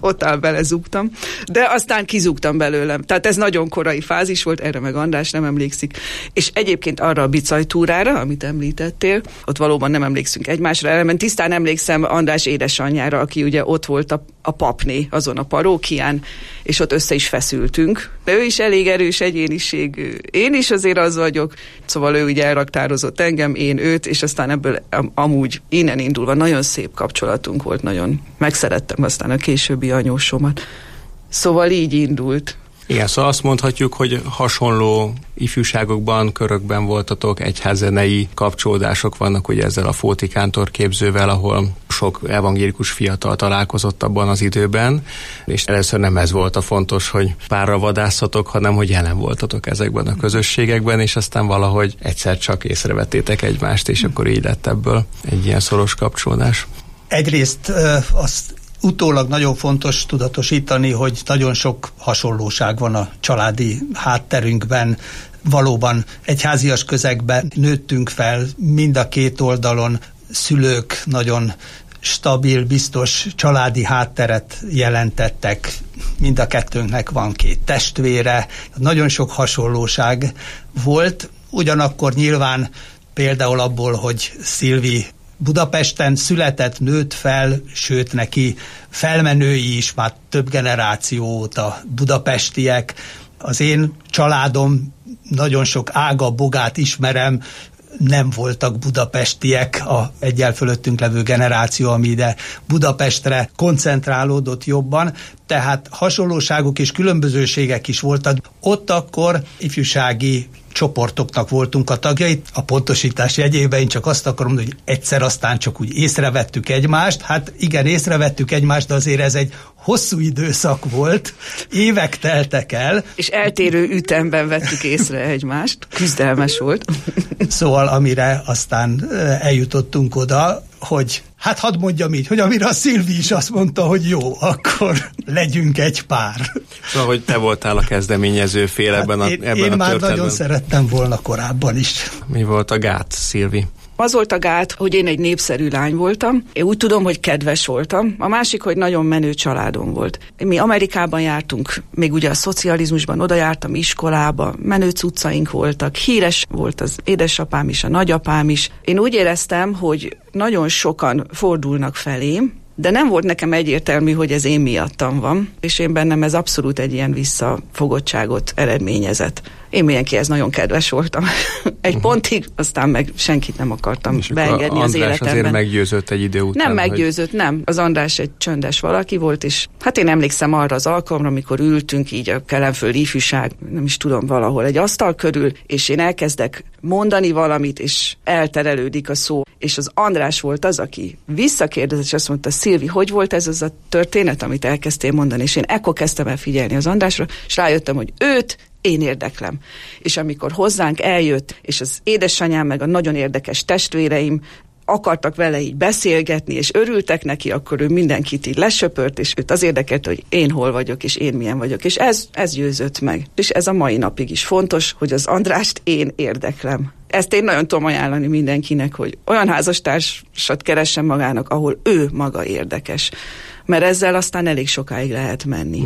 totál belezugtam, de aztán kizugtam belőlem. Tehát ez nagyon korai fázis volt, erre meg András nem emlékszik. És egyébként arra a bicajtúrára, amit említettél, ott valóban nem emlékszünk egymásra, ellenben tisztán emlékszem András édesanyjára, aki ugye ott volt a papné azon a parókián, és ott össze is feszültünk. De ő is elég erős egyéniség, én is azért az vagyok, szóval ő ugye elraktározott engem, én őt, és aztán ebből amúgy innen indulva nagyon szép kapcsolatunk volt, nagyon megszerettem aztán a későbbi anyósomat. Szóval így indult. Igen, szóval azt mondhatjuk, hogy hasonló ifjúságokban, körökben voltatok, egyházzenei kapcsolódások vannak ugye ezzel a Fóti kántorképzővel, ahol sok evangélikus fiatal találkozott abban az időben, és először nem ez volt a fontos, hogy párra vadászatok, hanem hogy jelen voltatok ezekben a közösségekben, és aztán valahogy egyszer csak észrevettétek egymást, és akkor így lett ebből egy ilyen szoros kapcsolódás. Egyrészt azt utólag nagyon fontos tudatosítani, hogy nagyon sok hasonlóság van a családi hátterünkben. Valóban egyházias közegben nőttünk fel, mind a két oldalon szülők nagyon stabil, biztos családi hátteret jelentettek. Mind a kettőnknek van 2 testvére, nagyon sok hasonlóság volt. Ugyanakkor nyilván például abból, hogy Szilvi Budapesten született, nőtt fel, sőt neki felmenői is, már több generáció óta budapestiek. Az én családom nagyon sok ága, bogát ismerem, nem voltak budapestiek, a egyel fölöttünk levő generáció, ami ide Budapestre koncentrálódott jobban, tehát hasonlóságok és különbözőségek is voltak. Ott akkor ifjúsági csoportoknak voltunk a tagjai. A pontosítás jegyében én csak azt akarom, hogy egyszer aztán csak úgy észrevettük egymást. Hát igen, észrevettük egymást, de azért ez egy hosszú időszak volt, évek teltek el. És eltérő ütemben vettük észre egymást, küzdelmes volt. Szóval amire aztán eljutottunk oda, hogy hát hadd mondjam így, hogy amire a Szilvi is azt mondta, hogy jó, akkor legyünk egy pár. Szóval, hogy te voltál a kezdeményező fél ebben a történetben. Én már nagyon szerettem volna korábban is. Mi volt a gát, Szilvi? Az volt a gát, hogy én egy népszerű lány voltam. Én úgy tudom, hogy kedves voltam. A másik, hogy nagyon menő családom volt. Mi Amerikában jártunk, még ugye a szocializmusban oda jártam iskolába, menő cuccaink voltak, híres volt az édesapám is, a nagyapám is. Én úgy éreztem, hogy nagyon sokan fordulnak felém, de nem volt nekem egyértelmű, hogy ez én miattam van, és én bennem ez abszolút egy ilyen visszafogottságot eredményezett. Én mindenkihez nagyon kedves voltam. Egy pontig, aztán meg senkit nem akartam beengedni az életemben. András azért meggyőzött egy idő után. Nem meggyőzött, nem. Az András egy csöndes valaki volt, és hát én emlékszem arra az alkalomra, amikor ültünk így a Kelenföldi ifjúság, nem is tudom, valahol egy asztal körül, és én elkezdek mondani valamit, és elterelődik a szó. És az András volt az, aki visszakérdezett, és azt mondta, Szilvi, hogy volt ez az a történet, amit elkezdtél mondani? És én ekkor kezdtem el figyelni az Andrásra, és rájöttem, hogy őt én érdeklem. És amikor hozzánk eljött, és az édesanyám meg a nagyon érdekes testvéreim akartak vele így beszélgetni, és örültek neki, akkor ő mindenkit így lesöpört, és őt az érdekelte, hogy én hol vagyok, és én milyen vagyok. És ez győzött meg. És ez a mai napig is fontos, hogy az Andrást én érdeklem. Ezt én nagyon tudom ajánlani mindenkinek, hogy olyan házastársat keressen magának, ahol ő maga érdekes. Mert ezzel aztán elég sokáig lehet menni.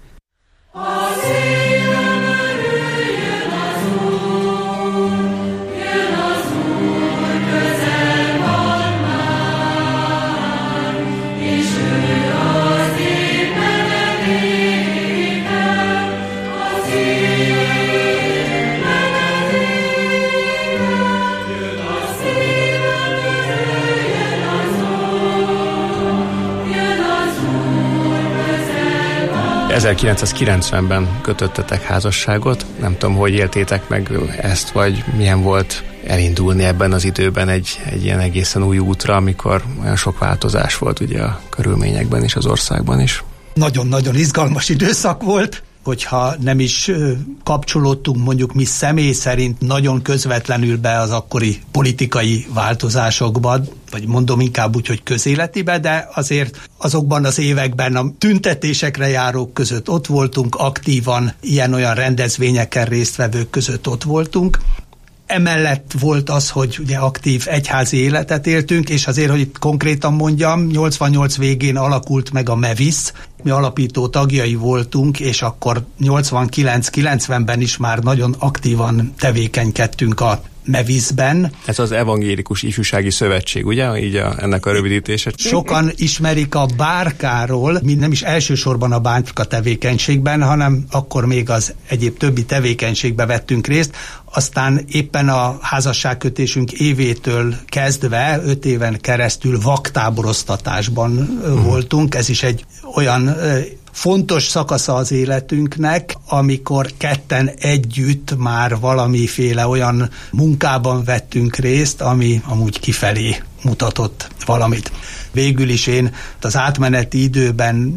...1990-ben kötöttetek házasságot. Nem tudom, hogy éltétek meg ezt, vagy milyen volt elindulni ebben az időben egy ilyen egészen új útra, amikor olyan sok változás volt ugye a körülményekben és az országban is. Nagyon-nagyon izgalmas időszak volt, hogyha nem is kapcsolódtunk mondjuk mi személy szerint nagyon közvetlenül be az akkori politikai változásokba, vagy mondom inkább úgy, hogy közéletibe, de azért azokban az években a tüntetésekre járók között ott voltunk, aktívan ilyen-olyan rendezvényeken résztvevők között ott voltunk. Emellett volt az, hogy ugye aktív egyházi életet éltünk, és azért, hogy itt konkrétan mondjam, 88 végén alakult meg a MEVIS, mi alapító tagjai voltunk, és akkor 89-90-ben is már nagyon aktívan tevékenykedtünk a MEVIS-ben. Ez az Evangélikus Ifjúsági Szövetség, ugye? Így ennek a rövidítése. Sokan ismerik a bárkáról, mi nem is elsősorban a bárka tevékenységben, hanem akkor még az egyéb többi tevékenységbe vettünk részt. Aztán éppen a házasságkötésünk évétől kezdve 5 éven keresztül vaktáboroztatásban voltunk. Ez is egy olyan fontos szakasza az életünknek, amikor ketten együtt már valamiféle olyan munkában vettünk részt, ami amúgy kifelé mutatott valamit. Végül is én az átmeneti időben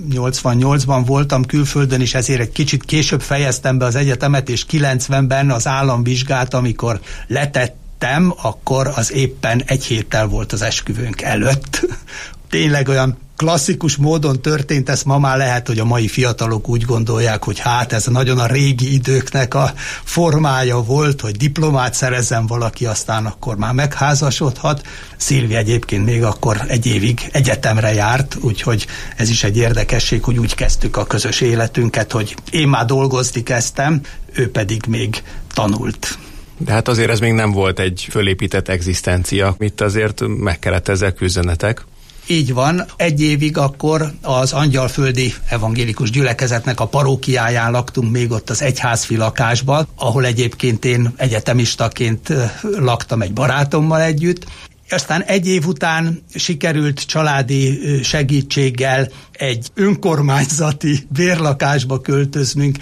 88-ban voltam külföldön, és ezért egy kicsit később fejeztem be az egyetemet, és 90-ben az államvizsgát, amikor letettem, akkor az éppen egy héttel volt az esküvőnk előtt. Tényleg olyan klasszikus módon történt, ezt ma már lehet, hogy a mai fiatalok úgy gondolják, hogy hát ez nagyon a régi időknek a formája volt, hogy diplomát szerezzen valaki, aztán akkor már megházasodhat. Szilvi egyébként még akkor egy évig egyetemre járt, úgyhogy ez is egy érdekesség, hogy úgy kezdtük a közös életünket, hogy én már dolgozni kezdtem, ő pedig még tanult. De hát azért ez még nem volt egy fölépített egzisztencia, itt azért meg kellett ezzel küzdenetek. Így van, egy évig akkor az Angyalföldi Evangélikus Gyülekezetnek a parókiáján laktunk még ott az egyházfi lakásban, ahol egyébként én egyetemistaként laktam egy barátommal együtt. Aztán egy év után sikerült családi segítséggel egy önkormányzati bérlakásba költöznünk,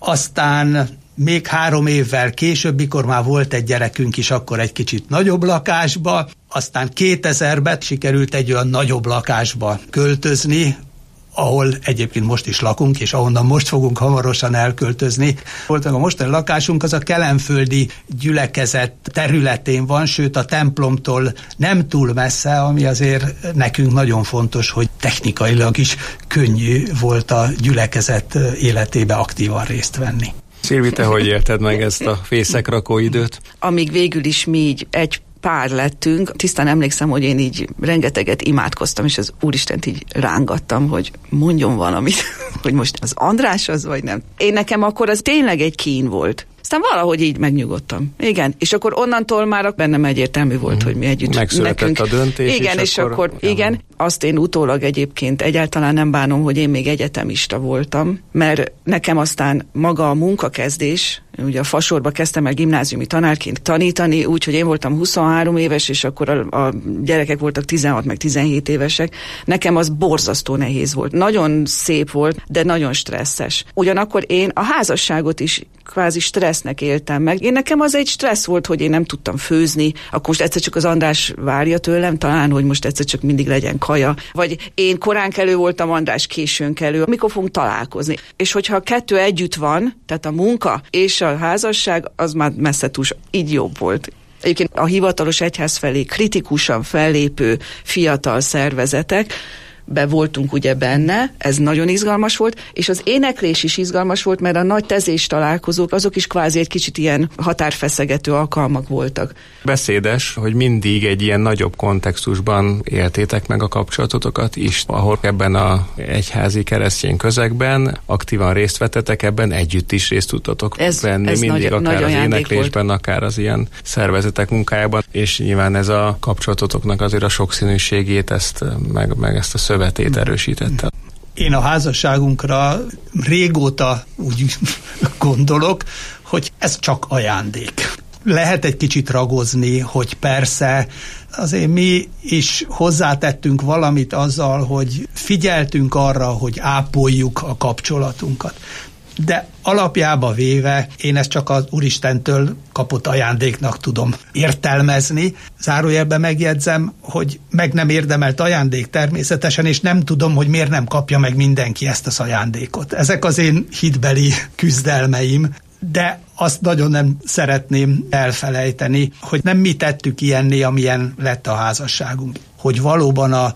aztán még 3 évvel később, mikor már volt egy gyerekünk is, akkor egy kicsit nagyobb lakásba, aztán 2000-ben sikerült egy olyan nagyobb lakásba költözni, ahol egyébként most is lakunk, és ahonnan most fogunk hamarosan elköltözni. Voltunk a mostani lakásunk, az a kelenföldi gyülekezet területén van, sőt a templomtól nem túl messze, ami azért nekünk nagyon fontos, hogy technikailag is könnyű volt a gyülekezet életébe aktívan részt venni. Szilvi, te hogy élted meg ezt a fészekrakó időt? Amíg végül is mi így egy pár lettünk, tisztán emlékszem, hogy én így rengeteget imádkoztam, és az Úristent így rángattam, hogy mondjon valamit, hogy most az András az, vagy nem. Én nekem akkor az tényleg egy kín volt. Aztán valahogy így megnyugodtam. Igen, és akkor onnantól már bennem egyértelmű volt, hogy mi együtt megszületett nekünk. A döntés. Igen, és akkor igen, azt én utólag egyébként egyáltalán nem bánom, hogy én még egyetemista voltam, mert nekem aztán maga a munkakezdés, ugye a Fasorba kezdtem el gimnáziumi tanárként tanítani, úgyhogy én voltam 23 éves, és akkor a gyerekek voltak 16 meg 17 évesek. Nekem az borzasztó nehéz volt. Nagyon szép volt, de nagyon stresszes. Ugyanakkor én a házasságot is kvázi stressznek éltem meg. Én nekem az egy stressz volt, hogy én nem tudtam főzni, akkor most egyszer csak az András várja tőlem, talán, hogy most egyszer csak mindig legyen kaja. Vagy én korán kelő voltam, András későn kelő. Mikor fogunk találkozni? És hogyha a kettő együtt van, tehát a munka és a házasság, az már messze túl, így jobb volt. Egyébként a hivatalos egyház felé kritikusan fellépő fiatal szervezetek, be voltunk ugye benne, ez nagyon izgalmas volt, és az éneklés is izgalmas volt, mert a nagy tezés találkozók, azok is kvázi egy kicsit ilyen határfeszegető alkalmak voltak. Beszédes, hogy mindig egy ilyen nagyobb kontextusban éltétek meg a kapcsolatotokat is, ahol ebben a egyházi keresztény közegben aktívan részt vettetek, ebben együtt is részt tudtatok venni, ez mindig nagy, akár az éneklésben, volt. Akár az ilyen szervezetek munkájában, és nyilván ez a kapcsolatotoknak azért a sokszínűségét, ezt meg ezt a szövetét erősítette. Én a házasságunkra régóta úgy gondolok, hogy ez csak ajándék. Lehet egy kicsit ragozni, hogy persze azért mi is hozzátettünk valamit azzal, hogy figyeltünk arra, hogy ápoljuk a kapcsolatunkat. De alapjába véve én ezt csak az Úristentől kapott ajándéknak tudom értelmezni. Zárójelben megjegyzem, hogy meg nem érdemelt ajándék természetesen, és nem tudom, hogy miért nem kapja meg mindenki ezt az ajándékot. Ezek az én hitbeli küzdelmeim, de azt nagyon nem szeretném elfelejteni, hogy nem mi tettük ilyenné, amilyen lett a házasságunk. Hogy valóban a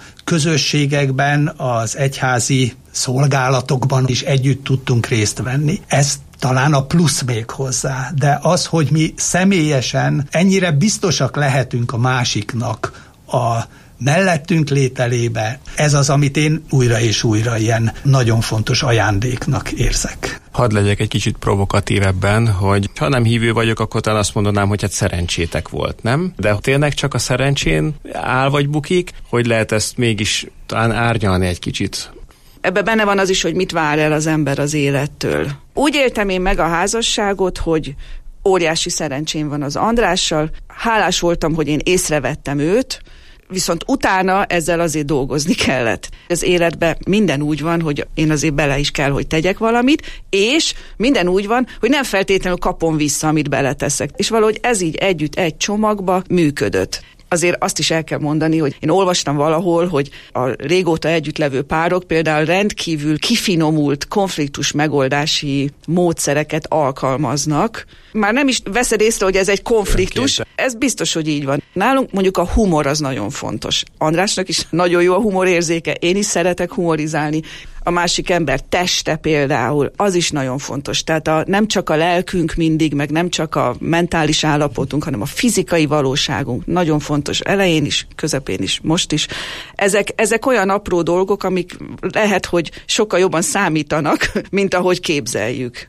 közösségekben, az egyházi szolgálatokban is együtt tudtunk részt venni. Ezt talán a plusz még hozzá, de az, hogy mi személyesen ennyire biztosak lehetünk a másiknak a mellettünk lételébe, ez az, amit én újra és újra ilyen nagyon fontos ajándéknak érzek. Hadd legyek egy kicsit provokatív ebben, hogy ha nem hívő vagyok, akkor talán azt mondanám, hogy hát szerencsétek volt, nem? De tényleg csak a szerencsén áll vagy bukik? Hogy lehet ezt mégis talán árnyalni egy kicsit? Ebben benne van az is, hogy mit vár el az ember az élettől. Úgy éltem én meg a házasságot, hogy óriási szerencsém van az Andrással, hálás voltam, hogy én észrevettem őt, viszont utána ezzel azért dolgozni kellett. Az életben minden úgy van, hogy én azért bele is kell, hogy tegyek valamit, és minden úgy van, hogy nem feltétlenül kapom vissza, amit beleteszek. És valahogy ez így együtt egy csomagba működött. Azért azt is el kell mondani, hogy én olvastam valahol, hogy a régóta együttlevő párok például rendkívül kifinomult konfliktus megoldási módszereket alkalmaznak. Már nem is veszed észre, hogy ez egy konfliktus, ez biztos, hogy így van. Nálunk mondjuk a humor az nagyon fontos. Andrásnak is nagyon jó a humorérzéke, én is szeretek humorizálni. A másik ember teste például, az is nagyon fontos. Tehát nem csak a lelkünk mindig, meg nem csak a mentális állapotunk, hanem a fizikai valóságunk nagyon fontos. Elején is, közepén is, most is. Ezek olyan apró dolgok, amik lehet, hogy sokkal jobban számítanak, mint ahogy képzeljük.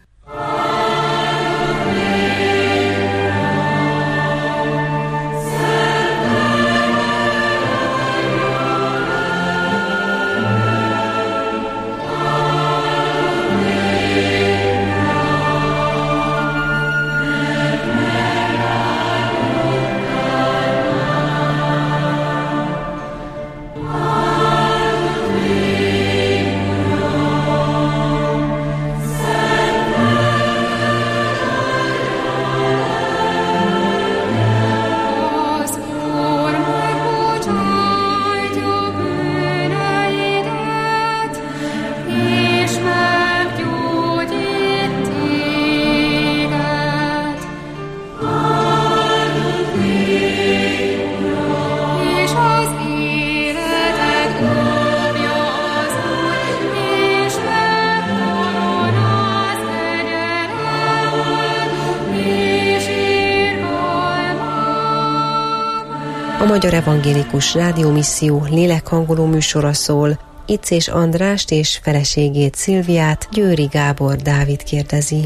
A Magyar Evangélikus Rádiómisszió lélekhangoló műsora szól. Icés Andrást és feleségét Szilviát Győri Gábor Dávid kérdezi.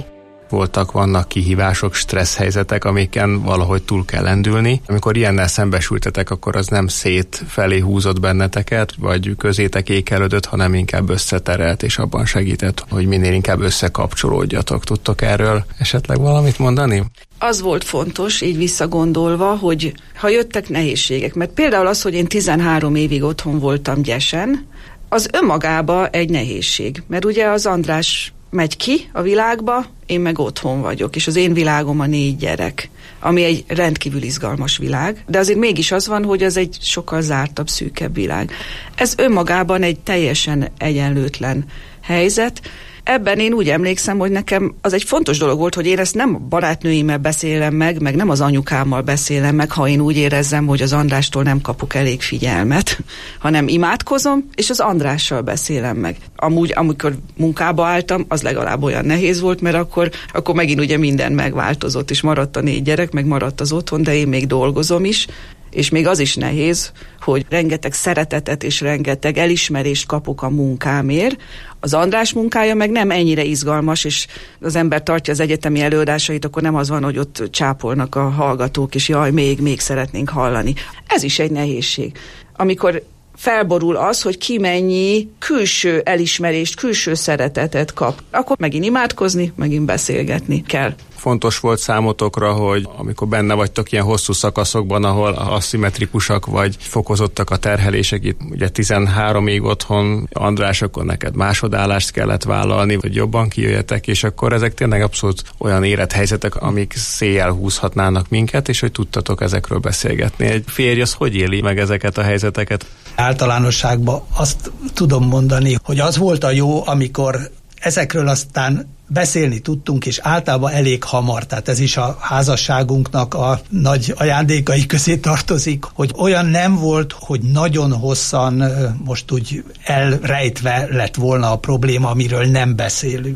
Vannak kihívások, stressz helyzetek, amiken valahogy túl kell lendülni. Amikor ilyennel szembesültetek, akkor az nem szét felé húzott benneteket, vagy közétek ékelődött, hanem inkább összeterelt, és abban segített, hogy minél inkább összekapcsolódjatok. Tudtok erről esetleg valamit mondani? Az volt fontos, így visszagondolva, hogy ha jöttek nehézségek, mert például az, hogy én 13 évig otthon voltam Gyesen, az önmagában egy nehézség, mert ugye az András megy ki a világba, én meg otthon vagyok, és az én világom a 4 gyerek, ami egy rendkívül izgalmas világ, de azért mégis az van, hogy az egy sokkal zártabb, szűkebb világ. Ez önmagában egy teljesen egyenlőtlen helyzet. Ebben én úgy emlékszem, hogy nekem az egy fontos dolog volt, hogy én ezt nem a barátnőimmel beszélem meg nem az anyukámmal beszélem meg, ha én úgy érezzem, hogy az Andrástól nem kapok elég figyelmet, hanem imádkozom, és az Andrással beszélem meg. Amúgy, amikor munkába álltam, az legalább olyan nehéz volt, mert akkor megint ugye minden megváltozott, és maradt a 4 gyerek, meg maradt az otthon, de én még dolgozom is, és még az is nehéz, hogy rengeteg szeretetet és rengeteg elismerést kapok a munkámért. Az András munkája meg nem ennyire izgalmas, és az ember tartja az egyetemi előadásait, akkor nem az van, hogy ott csápolnak a hallgatók, és jaj, még szeretnénk hallani. Ez is egy nehézség. Amikor felborul az, hogy ki mennyi külső elismerést, külső szeretetet kap, akkor megint imádkozni, megint beszélgetni kell. Fontos volt számotokra, hogy amikor benne vagytok ilyen hosszú szakaszokban, ahol aszimmetrikusak vagy fokozottak a terhelések, itt ugye 13-ig otthon, András, akkor neked másodállást kellett vállalni, hogy jobban kijöjjetek, és akkor ezek tényleg abszolút olyan élethelyzetek, amik széjjel húzhatnának minket, és hogy tudtatok ezekről beszélgetni. Egy férj az hogy éli meg ezeket a helyzeteket? Általánosságban azt tudom mondani, hogy az volt a jó, amikor ezekről aztán beszélni tudtunk, és általában elég hamar, tehát ez is a házasságunknak a nagy ajándékai közé tartozik, hogy olyan nem volt, hogy nagyon hosszan most úgy elrejtve lett volna a probléma, amiről nem beszélünk.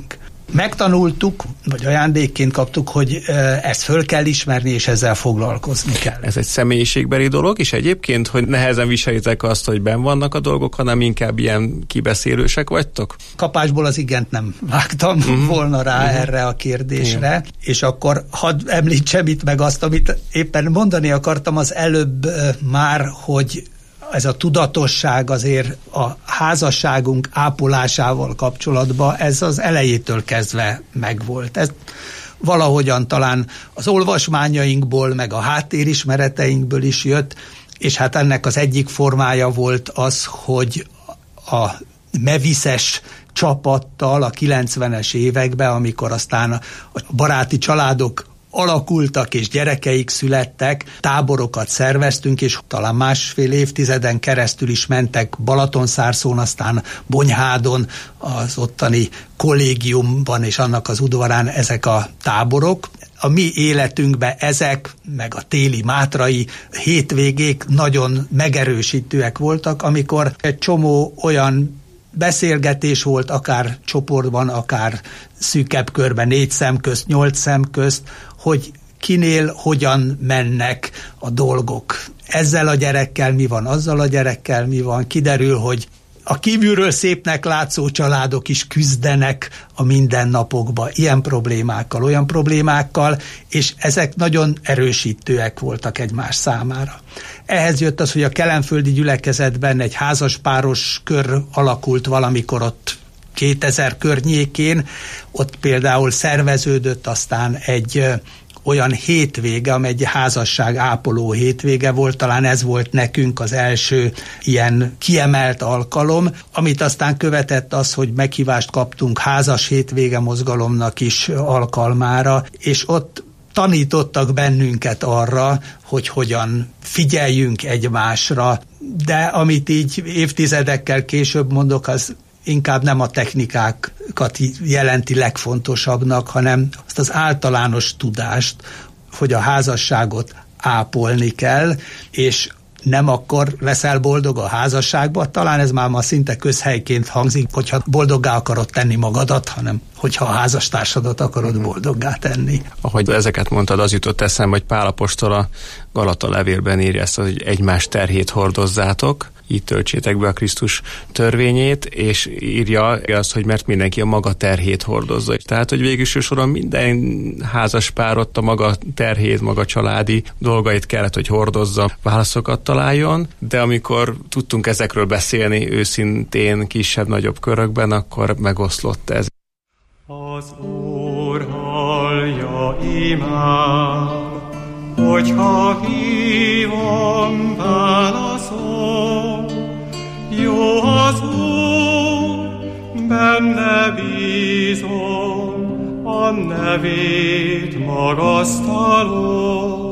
Megtanultuk, vagy ajándékként kaptuk, hogy ezt föl kell ismerni, és ezzel foglalkozni kell. Ez egy személyiségbeli dolog, és egyébként, hogy nehezen viselitek azt, hogy benn vannak a dolgok, hanem inkább ilyen kibeszélősek vagytok? Kapásból az igent nem vágtam volna rá erre a kérdésre, és akkor hadd említsem itt meg azt, amit éppen mondani akartam az előbb már, hogy ez a tudatosság azért a házasságunk ápolásával kapcsolatban, ez az elejétől kezdve megvolt. Ez valahogyan talán az olvasmányainkból, meg a háttérismereteinkből is jött, és hát ennek az egyik formája volt az, hogy a Meviszes csapattal a 90-es években, amikor aztán a baráti családok alakultak és gyerekeik születtek, táborokat szerveztünk, és talán másfél évtizeden keresztül is mentek Balatonszárszón, aztán Bonyhádon, az ottani kollégiumban és annak az udvarán ezek a táborok. A mi életünkben ezek, meg a téli mátrai hétvégék nagyon megerősítőek voltak, amikor egy csomó olyan beszélgetés volt, akár csoportban, akár szűkebb körben, 4 szem közt, 8 szem közt, hogy kinél hogyan mennek a dolgok. Ezzel a gyerekkel mi van, azzal a gyerekkel mi van, kiderül, hogy a kívülről szépnek látszó családok is küzdenek a mindennapokban ilyen problémákkal, olyan problémákkal, és ezek nagyon erősítőek voltak egymás számára. Ehhez jött az, hogy a kelenföldi gyülekezetben egy házaspáros kör alakult valamikor ott 2000 környékén, ott például szerveződött aztán egy olyan hétvége, amely egy házasság ápoló hétvége volt, talán ez volt nekünk az első ilyen kiemelt alkalom, amit aztán követett az, hogy meghívást kaptunk házas hétvége mozgalomnak is alkalmára, és ott tanítottak bennünket arra, hogy hogyan figyeljünk egymásra, de amit így évtizedekkel később mondok, az inkább nem a technikákat jelenti legfontosabbnak, hanem azt az általános tudást, hogy a házasságot ápolni kell, és nem akkor leszel boldog a házasságban, talán ez már ma szinte közhelyként hangzik, hogyha boldoggá akarod tenni magadat, hanem hogyha a házastársadat akarod boldoggá tenni. Ahogy ezeket mondtad, az jutott eszembe, hogy Pál apostol a Galata levélben írja ezt, hogy egymás terhét hordozzátok, így töltsétek be a Krisztus törvényét, és írja azt, hogy mert mindenki a maga terhét hordozza. Tehát, hogy végül soron minden házaspár ott a maga terhét, maga családi dolgait kellett, hogy hordozza, válaszokat találjon, de amikor tudtunk ezekről beszélni őszintén, kisebb-nagyobb körökben, akkor megoszlott ez. Az Úr hallja imám, hogyha hívom, válaszol. Jó az Úr, benne bízom, a nevét magasztalom.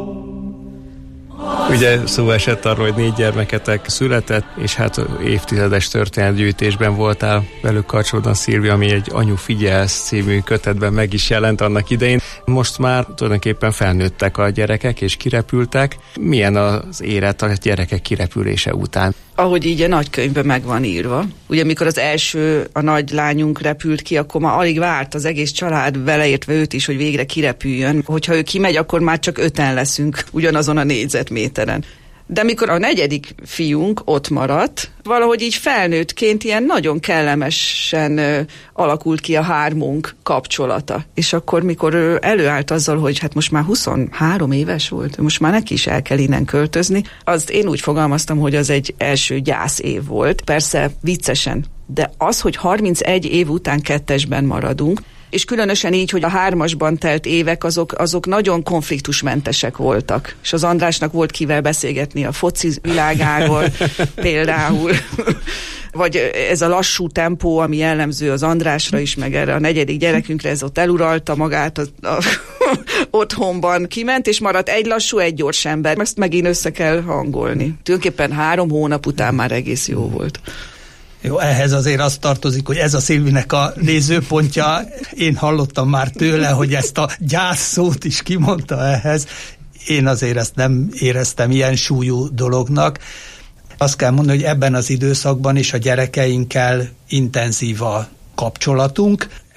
Ugye szó esett arról, hogy 4 gyermeketek született, és hát évtizedes történetgyűjtésben voltál velük kapcsolatban, Szilvia, ami egy Anyu figyelsz című kötetben meg is jelent annak idején. Most már tulajdonképpen felnőttek a gyerekek, és kirepültek. Milyen az élet a gyerekek kirepülése után? Ahogy így a nagykönyvben meg van írva. Ugye amikor az első, a nagy lányunk repült ki, akkor már alig várt az egész család, beleértve őt is, hogy végre kirepüljön. Hogyha ő kimegy, akkor már csak 5-en leszünk ugyanazon a négyzetméteren. De mikor a 4. fiunk ott maradt, valahogy így felnőttként ilyen nagyon kellemesen alakult ki a 3 kapcsolata. És akkor, mikor ő előállt azzal, hogy hát most már 23 éves volt, most már neki is el kell innen költözni, azt én úgy fogalmaztam, hogy az egy első gyász év volt. Persze viccesen, de az, hogy 31 év után 2-esben maradunk, és különösen így, hogy a 3-asban telt évek, azok nagyon konfliktusmentesek voltak. És az Andrásnak volt kivel beszélgetni a foci világáról például. Vagy ez a lassú tempó, ami jellemző az Andrásra is, meg erre a 4. gyerekünkre, ez ott eluralta magát a otthonban. Kiment, és maradt egy lassú, egy gyors ember. Ezt megint össze kell hangolni. Tulajdonképpen 3 hónap után már egész jó volt. Jó, ehhez azért az tartozik, hogy ez a Szilvinek a nézőpontja. Én hallottam már tőle, hogy ezt a gyász szót is kimondta ehhez. Én azért ezt nem éreztem ilyen súlyú dolognak. Azt kell mondani, hogy ebben az időszakban is a gyerekeinkkel intenzív a kapcsolatunk.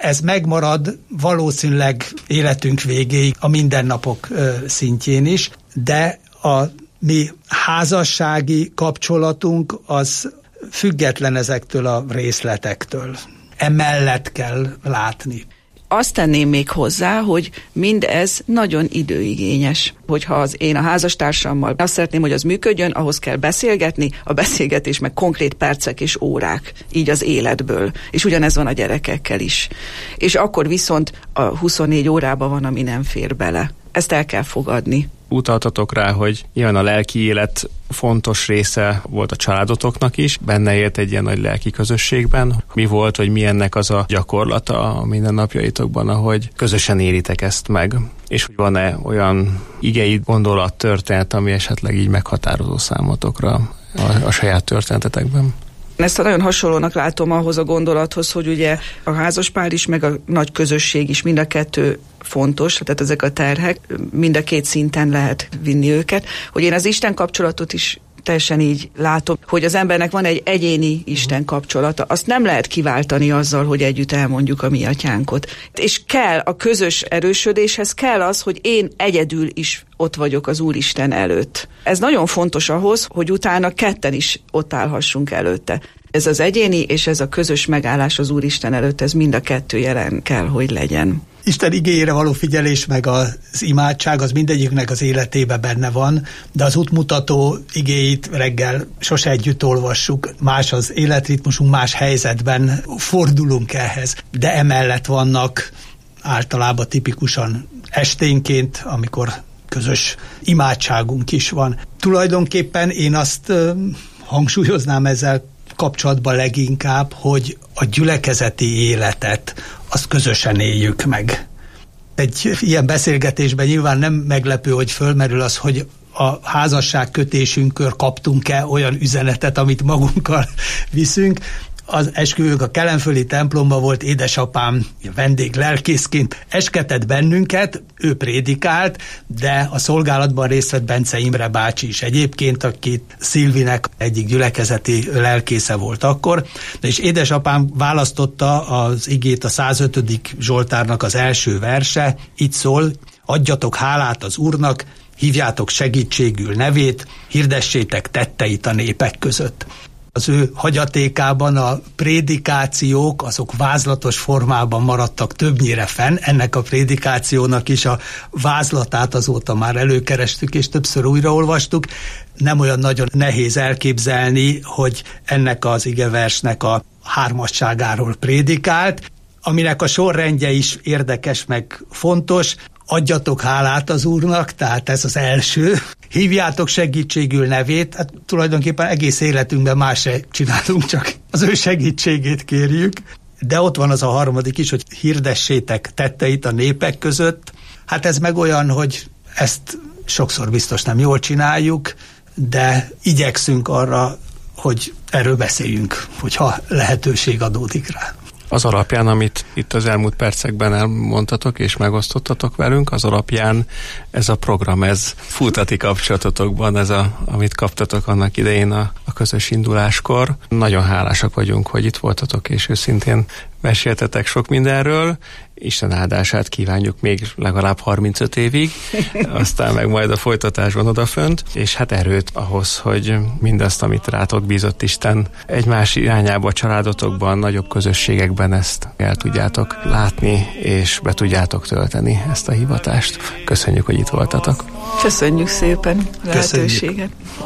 ez megmarad valószínűleg életünk végéig a mindennapok szintjén is, de a mi házassági kapcsolatunk az független ezektől a részletektől. Emellett kell látni. Azt tenném még hozzá, hogy mindez nagyon időigényes. Hogyha én a házastársammal azt szeretném, hogy az működjön, ahhoz kell beszélgetni, a beszélgetés meg konkrét percek és órák, így az életből. És ugyanez van a gyerekekkel is. És akkor viszont a 24 órában van, ami nem fér bele. Ezt el kell fogadni. Utaltatok rá, hogy ilyen a lelki élet fontos része volt a családotoknak is, benne élt egy ilyen nagy lelki közösségben. Mi volt, vagy mi ennek az a gyakorlata a mindennapjaitokban, ahogy közösen élitek ezt meg? És hogy van-e olyan igei gondolat, történet, ami esetleg így meghatározó számotokra a saját történetetekben? Ezt nagyon hasonlónak látom ahhoz a gondolathoz, hogy ugye a házaspár is, meg a nagy közösség is, mind a kettő fontos, tehát ezek a terhek, mind a két szinten lehet vinni őket, hogy én az Isten kapcsolatot is teljesen így látom, hogy az embernek van egy egyéni Isten kapcsolata. Azt nem lehet kiváltani azzal, hogy együtt elmondjuk a mi atyánkot. És kell a közös erősödéshez, kell az, hogy én egyedül is ott vagyok az Úristen előtt. Ez nagyon fontos ahhoz, hogy utána ketten is ott állhassunk előtte. Ez az egyéni és ez a közös megállás az Úristen előtt, ez mind a kettő jelen kell, hogy legyen. Isten igéjére való figyelés meg az imádság, az mindegyiknek az életében benne van, de az útmutató igéit reggel sose együtt olvassuk, más az életritmusunk, más helyzetben fordulunk ehhez. De emellett vannak általában tipikusan esténként, amikor közös imádságunk is van. Tulajdonképpen én azt hangsúlyoznám ezzel kapcsolatban leginkább, hogy a gyülekezeti életet azt közösen éljük meg. Egy ilyen beszélgetésben nyilván nem meglepő, hogy fölmerül az, hogy a házasság kötésünkkor kaptunk-e olyan üzenetet, amit magunkkal viszünk. Az esküvők a kelenföldi templomban volt, édesapám vendég lelkészként esketett bennünket, ő prédikált, de a szolgálatban részt vett Bence Imre bácsi is egyébként, aki Szilvinek egyik gyülekezeti lelkésze volt akkor, és édesapám választotta az igét a 105. Zsoltárnak az első verse, így szól: adjatok hálát az Úrnak, hívjátok segítségül nevét, hirdessétek tetteit a népek között. Az ő hagyatékában a prédikációk azok vázlatos formában maradtak többnyire fenn. Ennek a prédikációnak is a vázlatát azóta már előkerestük és többször újraolvastuk. Nem olyan nagyon nehéz elképzelni, hogy ennek az igeversnek a hármasságáról prédikált, aminek a sorrendje is érdekes meg fontos. Adjatok hálát az Úrnak, tehát ez az első. Hívjátok segítségül nevét, hát tulajdonképpen egész életünkben más se csinálunk, csak az ő segítségét kérjük. De ott van az a harmadik is, hogy hirdessétek tetteit a népek között. Hát ez meg olyan, hogy ezt sokszor biztos nem jól csináljuk, de igyekszünk arra, hogy erről beszéljünk, hogyha lehetőség adódik rá. Az alapján, amit itt az elmúlt percekben elmondtatok és megosztottatok velünk, az alapján ez a program, ez fut a ti kapcsolatotokban, amit kaptatok annak idején a közös induláskor. Nagyon hálásak vagyunk, hogy itt voltatok, és őszintén meséltetek sok mindenről. Isten áldását kívánjuk még legalább 35 évig, aztán meg majd a folytatásban odafönt, és hát erőt ahhoz, hogy mindazt, amit rátok bízott Isten, egymás irányába a családotokban, nagyobb közösségekben ezt el tudjátok látni, és be tudjátok tölteni ezt a hivatást. Köszönjük, hogy itt voltatok. Köszönjük szépen a lehetőséget.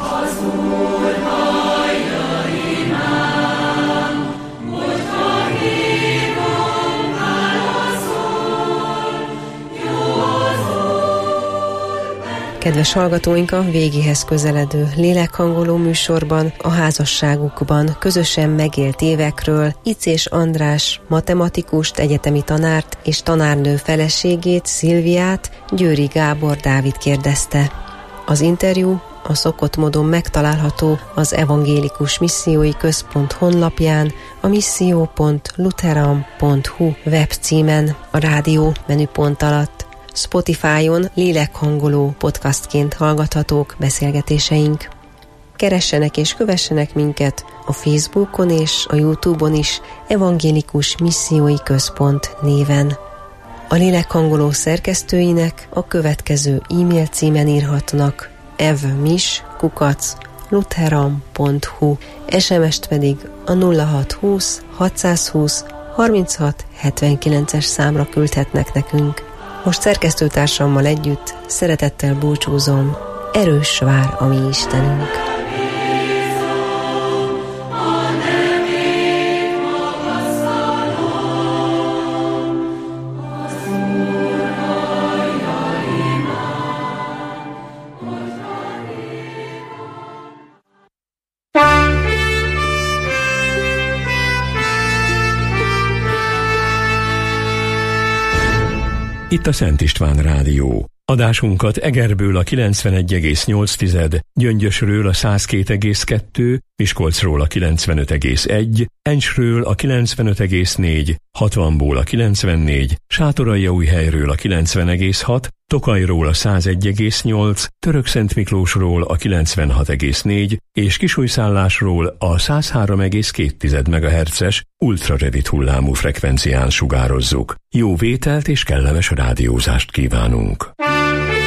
Kedves hallgatóink, a végéhez közeledő lélekhangoló műsorban a házasságukban közösen megélt évekről Icés András matematikust, egyetemi tanárt és tanárnő feleségét, Szilviát Győri Gábor Dávid kérdezte. Az interjú a szokott módon megtalálható az Evangélikus Missziói Központ honlapján, a misszió.lutheran.hu webcímen, a rádió menüpont alatt. Spotify-on lélekhangoló podcastként hallgathatók beszélgetéseink. Keressenek és kövessenek minket a Facebookon és a YouTube-on is Evangélikus Missziói Központ néven. A lélekhangoló szerkesztőinek a következő e-mail címen írhatnak: evmis@lutheran.hu, SMS-t pedig a 0620 620 36 79-es számra küldhetnek nekünk. Most szerkesztőtársammal együtt szeretettel búcsúzom. Erős vár a mi Istenünk. Itt a Szent István Rádió. Adásunkat Egerből a 91,8, Gyöngyösről a 102,2, Miskolcról a 95,1, Encsről a 95,4, Hatvanból a 94, Sátoraljaújhelyről a 90,6, Tokajról a 101,8, Törökszentmiklósról a 96,4 és Kisújszállásról a 103,2 MHz-es ultrarövid hullámú frekvencián sugározzuk. Jó vételt és kellemes rádiózást kívánunk!